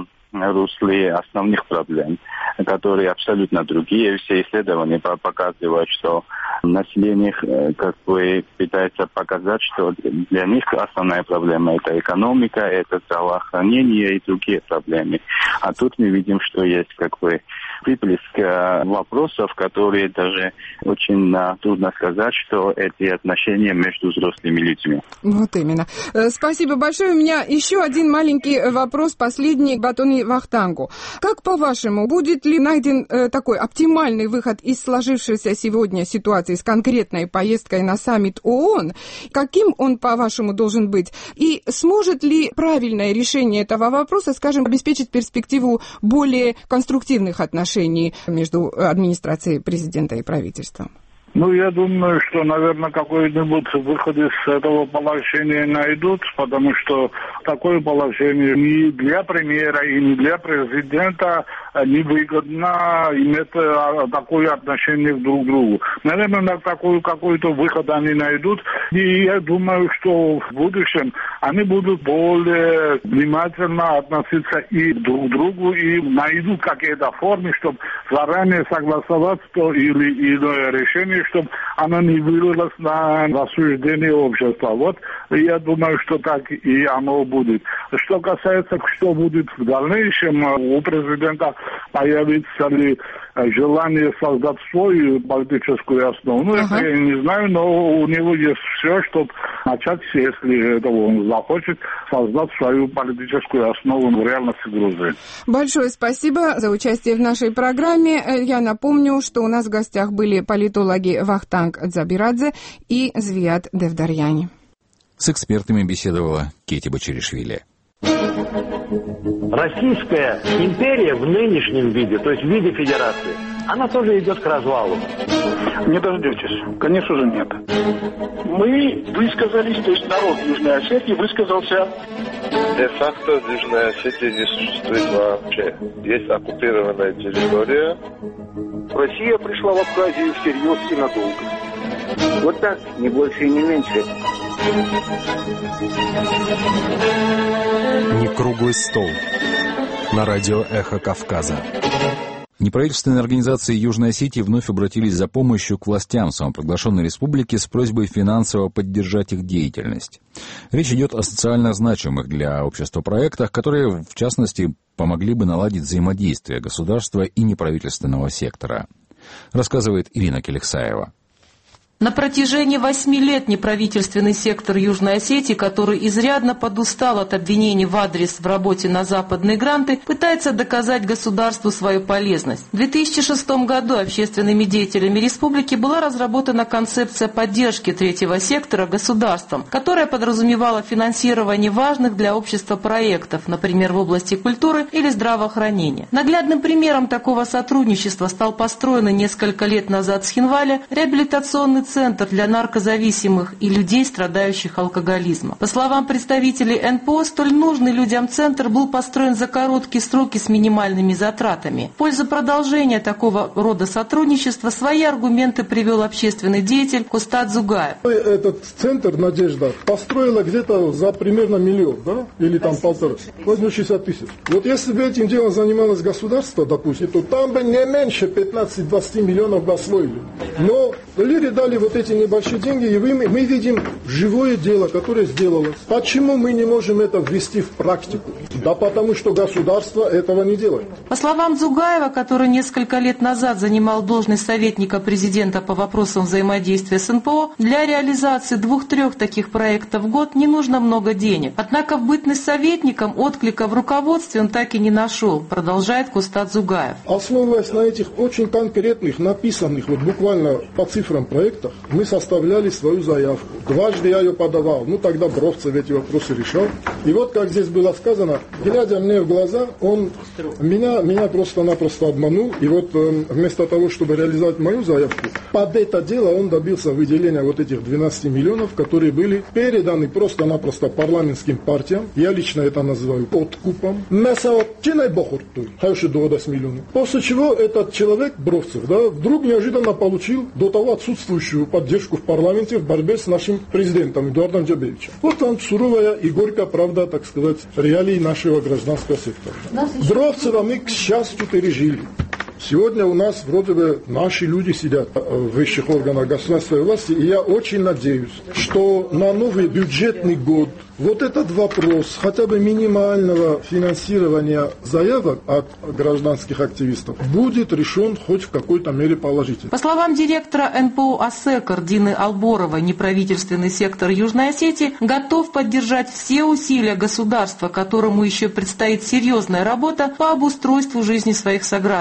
русле основных проблем, которые абсолютно другие. Все исследования показывают, что население как бы пытается показать, что для них основная проблема – это экономика, это здравоохранение и другие проблемы. А тут мы видим, что есть как бы выплеск вопросов, которые даже очень трудно сказать, что эти отношения между взрослыми людьми. Вот именно. Спасибо большое. У меня еще один маленький вопрос, последний к Батну Вахтангу. Как, по-вашему, будет ли найден э, такой оптимальный выход из сложившейся сегодня ситуации с конкретной поездкой на саммит ООН? Каким он, по-вашему, должен быть? И сможет ли правильное решение этого вопроса, скажем, обеспечить перспективу более конструктивных отношений между администрацией президента и правительством? Ну, я думаю, что, наверное, какой-нибудь выход из этого положения найдут, потому что такое положение ни для премьера и ни для президента невыгодно иметь такое отношение друг к другу. Наверное, на такой какой-то выход они найдут. И я думаю, что в будущем они будут более внимательно относиться и друг к другу, и найдут какие-то формы, чтобы заранее согласовать то или иное решение, чтобы оно не вылилось на рассуждение общества. Вот я думаю, что так и оно будет. Что касается, что будет в дальнейшем, у президента появится ли желание создать свою политическую основу. Ну, ага. это я не знаю, но у него есть все, чтобы начать, если этого он захочет, создать свою политическую основу в реальности Грузии. Большое спасибо за участие в нашей программе. Я напомню, что у нас в гостях были политологи Вахтанг Дзабирадзе и Звиат Девдарьяни. С экспертами беседовала Кети Бачиришвили. Российская империя в нынешнем виде, то есть в виде федерации, она тоже идет к развалу. Не дождетесь. Конечно же, нет. Мы высказались, то есть народ Южной Осетии высказался. Де-факто Южная Осетия не существует вообще. Есть оккупированная территория. Россия пришла в Абхазию всерьез и надолго. Вот так, не больше и не меньше. Не круглый стол. На радио «Эхо Кавказа». Неправительственные организации Южной Осетии вновь обратились за помощью к властям самопровозглашенной республики с просьбой финансово поддержать их деятельность. Речь идет о социально значимых для общества проектах, которые, в частности, помогли бы наладить взаимодействие государства и неправительственного сектора. Рассказывает Ирина Келексаева. На протяжении восьми лет неправительственный сектор Южной Осетии, который изрядно подустал от обвинений в адрес в работе на западные гранты, пытается доказать государству свою полезность. В две тысячи шестом году общественными деятелями республики была разработана концепция поддержки третьего сектора государством, которая подразумевала финансирование важных для общества проектов, например, в области культуры или здравоохранения. Наглядным примером такого сотрудничества стал построенный несколько лет назад в Схинвале реабилитационный центр для наркозависимых и людей, страдающих алкоголизмом. По словам представителей эн пэ о, столь нужный людям центр был построен за короткие сроки с минимальными затратами. В пользу продолжения такого рода сотрудничества свои аргументы привел общественный деятель Костад Зугаев. Этот центр «Надежда» построила где-то за примерно миллион, да? Или там полтора. Возьму шестьдесят тысяч. Вот если бы этим делом занималось государство, допустим, то там бы не меньше пятнадцать-двадцать миллионов бы освоили. Но люди дали вот эти небольшие деньги, и мы, мы видим живое дело, которое сделалось. Почему мы не можем это ввести в практику? Да потому что государство этого не делает. По словам Зугаева, который несколько лет назад занимал должность советника президента по вопросам взаимодействия с эн пэ о, для реализации двух-трех таких проектов в год не нужно много денег. Однако в бытность советником отклика в руководстве он так и не нашел, продолжает Костад Зугаев. Основываясь на этих очень конкретных, написанных вот буквально по цифрам проектах, мы составляли свою заявку. Дважды я ее подавал. Ну, тогда Бровцев эти вопросы решал. И вот, как здесь было сказано, глядя мне в глаза, он меня, меня просто-напросто обманул. И вот э, вместо того, чтобы реализовать мою заявку, под это дело он добился выделения вот этих двенадцати миллионов, которые были переданы просто-напросто парламентским партиям. Я лично это называю откупом. После чего этот человек, Бровцев, да, вдруг неожиданно получил до того отсутствующую поддержку в парламенте в борьбе с нашим президентом Эдуардом Джабевичем. Вот вам суровая и горькая правда, так сказать, реалий нашего гражданского сектора. Бровцева мы, к счастью, пережили. Сегодня у нас вроде бы наши люди сидят в высших органах государственной власти, и я очень надеюсь, что на новый бюджетный год вот этот вопрос хотя бы минимального финансирования заявок от гражданских активистов будет решен хоть в какой-то мере положительно. По словам директора эн пэ о АСЭКР Дины Алборовой, неправительственный сектор Южной Осетии готов поддержать все усилия государства, которому еще предстоит серьезная работа по обустройству жизни своих сограждан.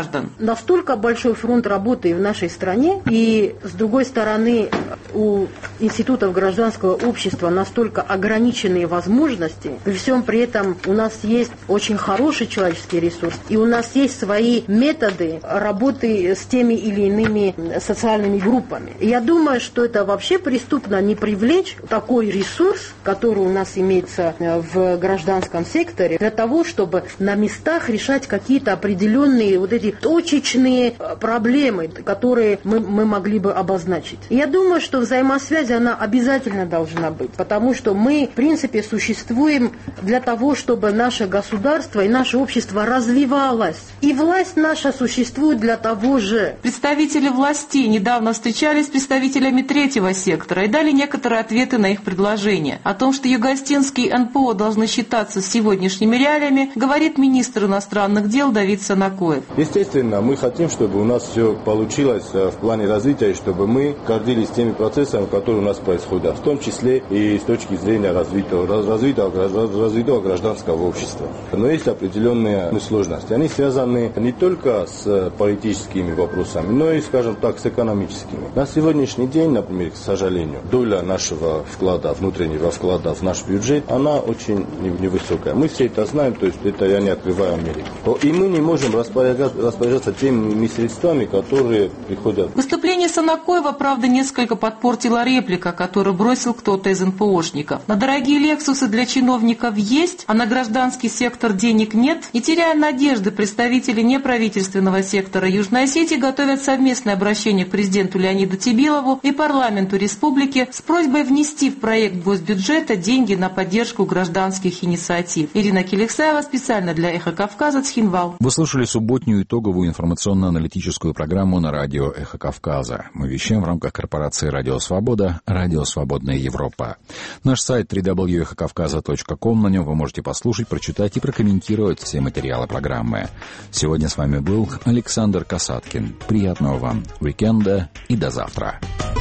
настолько большой фронт работы в нашей стране, и, с другой стороны, у институтов гражданского общества настолько ограниченные возможности, при всем при этом у нас есть очень хороший человеческий ресурс, и у нас есть свои методы работы с теми или иными социальными группами. Я думаю, что это вообще преступно не привлечь такой ресурс, который у нас имеется в гражданском секторе, для того, чтобы на местах решать какие-то определенные вот эти точечные проблемы, которые мы, мы могли бы обозначить. Я думаю, что взаимосвязь, она обязательно должна быть, потому что мы, в принципе, существуем для того, чтобы наше государство и наше общество развивалось. И власть наша существует для того же. Представители властей недавно встречались с представителями третьего сектора и дали некоторые ответы на их предложения. О том, что югостинские эн пэ о должны считаться с сегодняшними реалиями, говорит министр иностранных дел Давид Санакоев. Естественно, мы хотим, чтобы у нас все получилось в плане развития, и чтобы мы гордились теми процессами, которые у нас происходят, в том числе и с точки зрения развития, развития, развития гражданского общества. Но есть определенные сложности. Они связаны не только с политическими вопросами, но и, скажем так, с экономическими. На сегодняшний день, например, к сожалению, доля нашего вклада, внутреннего вклада в наш бюджет, она очень невысокая. Мы все это знаем, то есть это я не открываю Америку. И мы не можем распоряжаться, распоряжаться теми средствами, которые приходят. Выступление Санакоева, правда, несколько подпортила реплика, которую бросил кто-то из эн пэ ошников. На дорогие лексусы для чиновников есть, а на гражданский сектор денег нет. Не теряя надежды, представители неправительственного сектора Южной Осетии готовят совместное обращение к президенту Леониду Тебилову и парламенту республики с просьбой внести в проект госбюджета деньги на поддержку гражданских инициатив. Ирина Келексаева специально для «Эхо Кавказа», Цхинвал. Вы слушали субботнюю итоговую информационно-аналитическую программу на радио «Эхо Кавказа». Мы вещаем в рамках корпорации «Радио Свобода», «Радио Свободная Европа». Наш сайт дабл ю дабл ю дабл ю точка эхо кавказа точка ком. На нем вы можете послушать, прочитать и прокомментировать все материалы программы. Сегодня с вами был Александр Касаткин. Приятного вам уикенда и до завтра.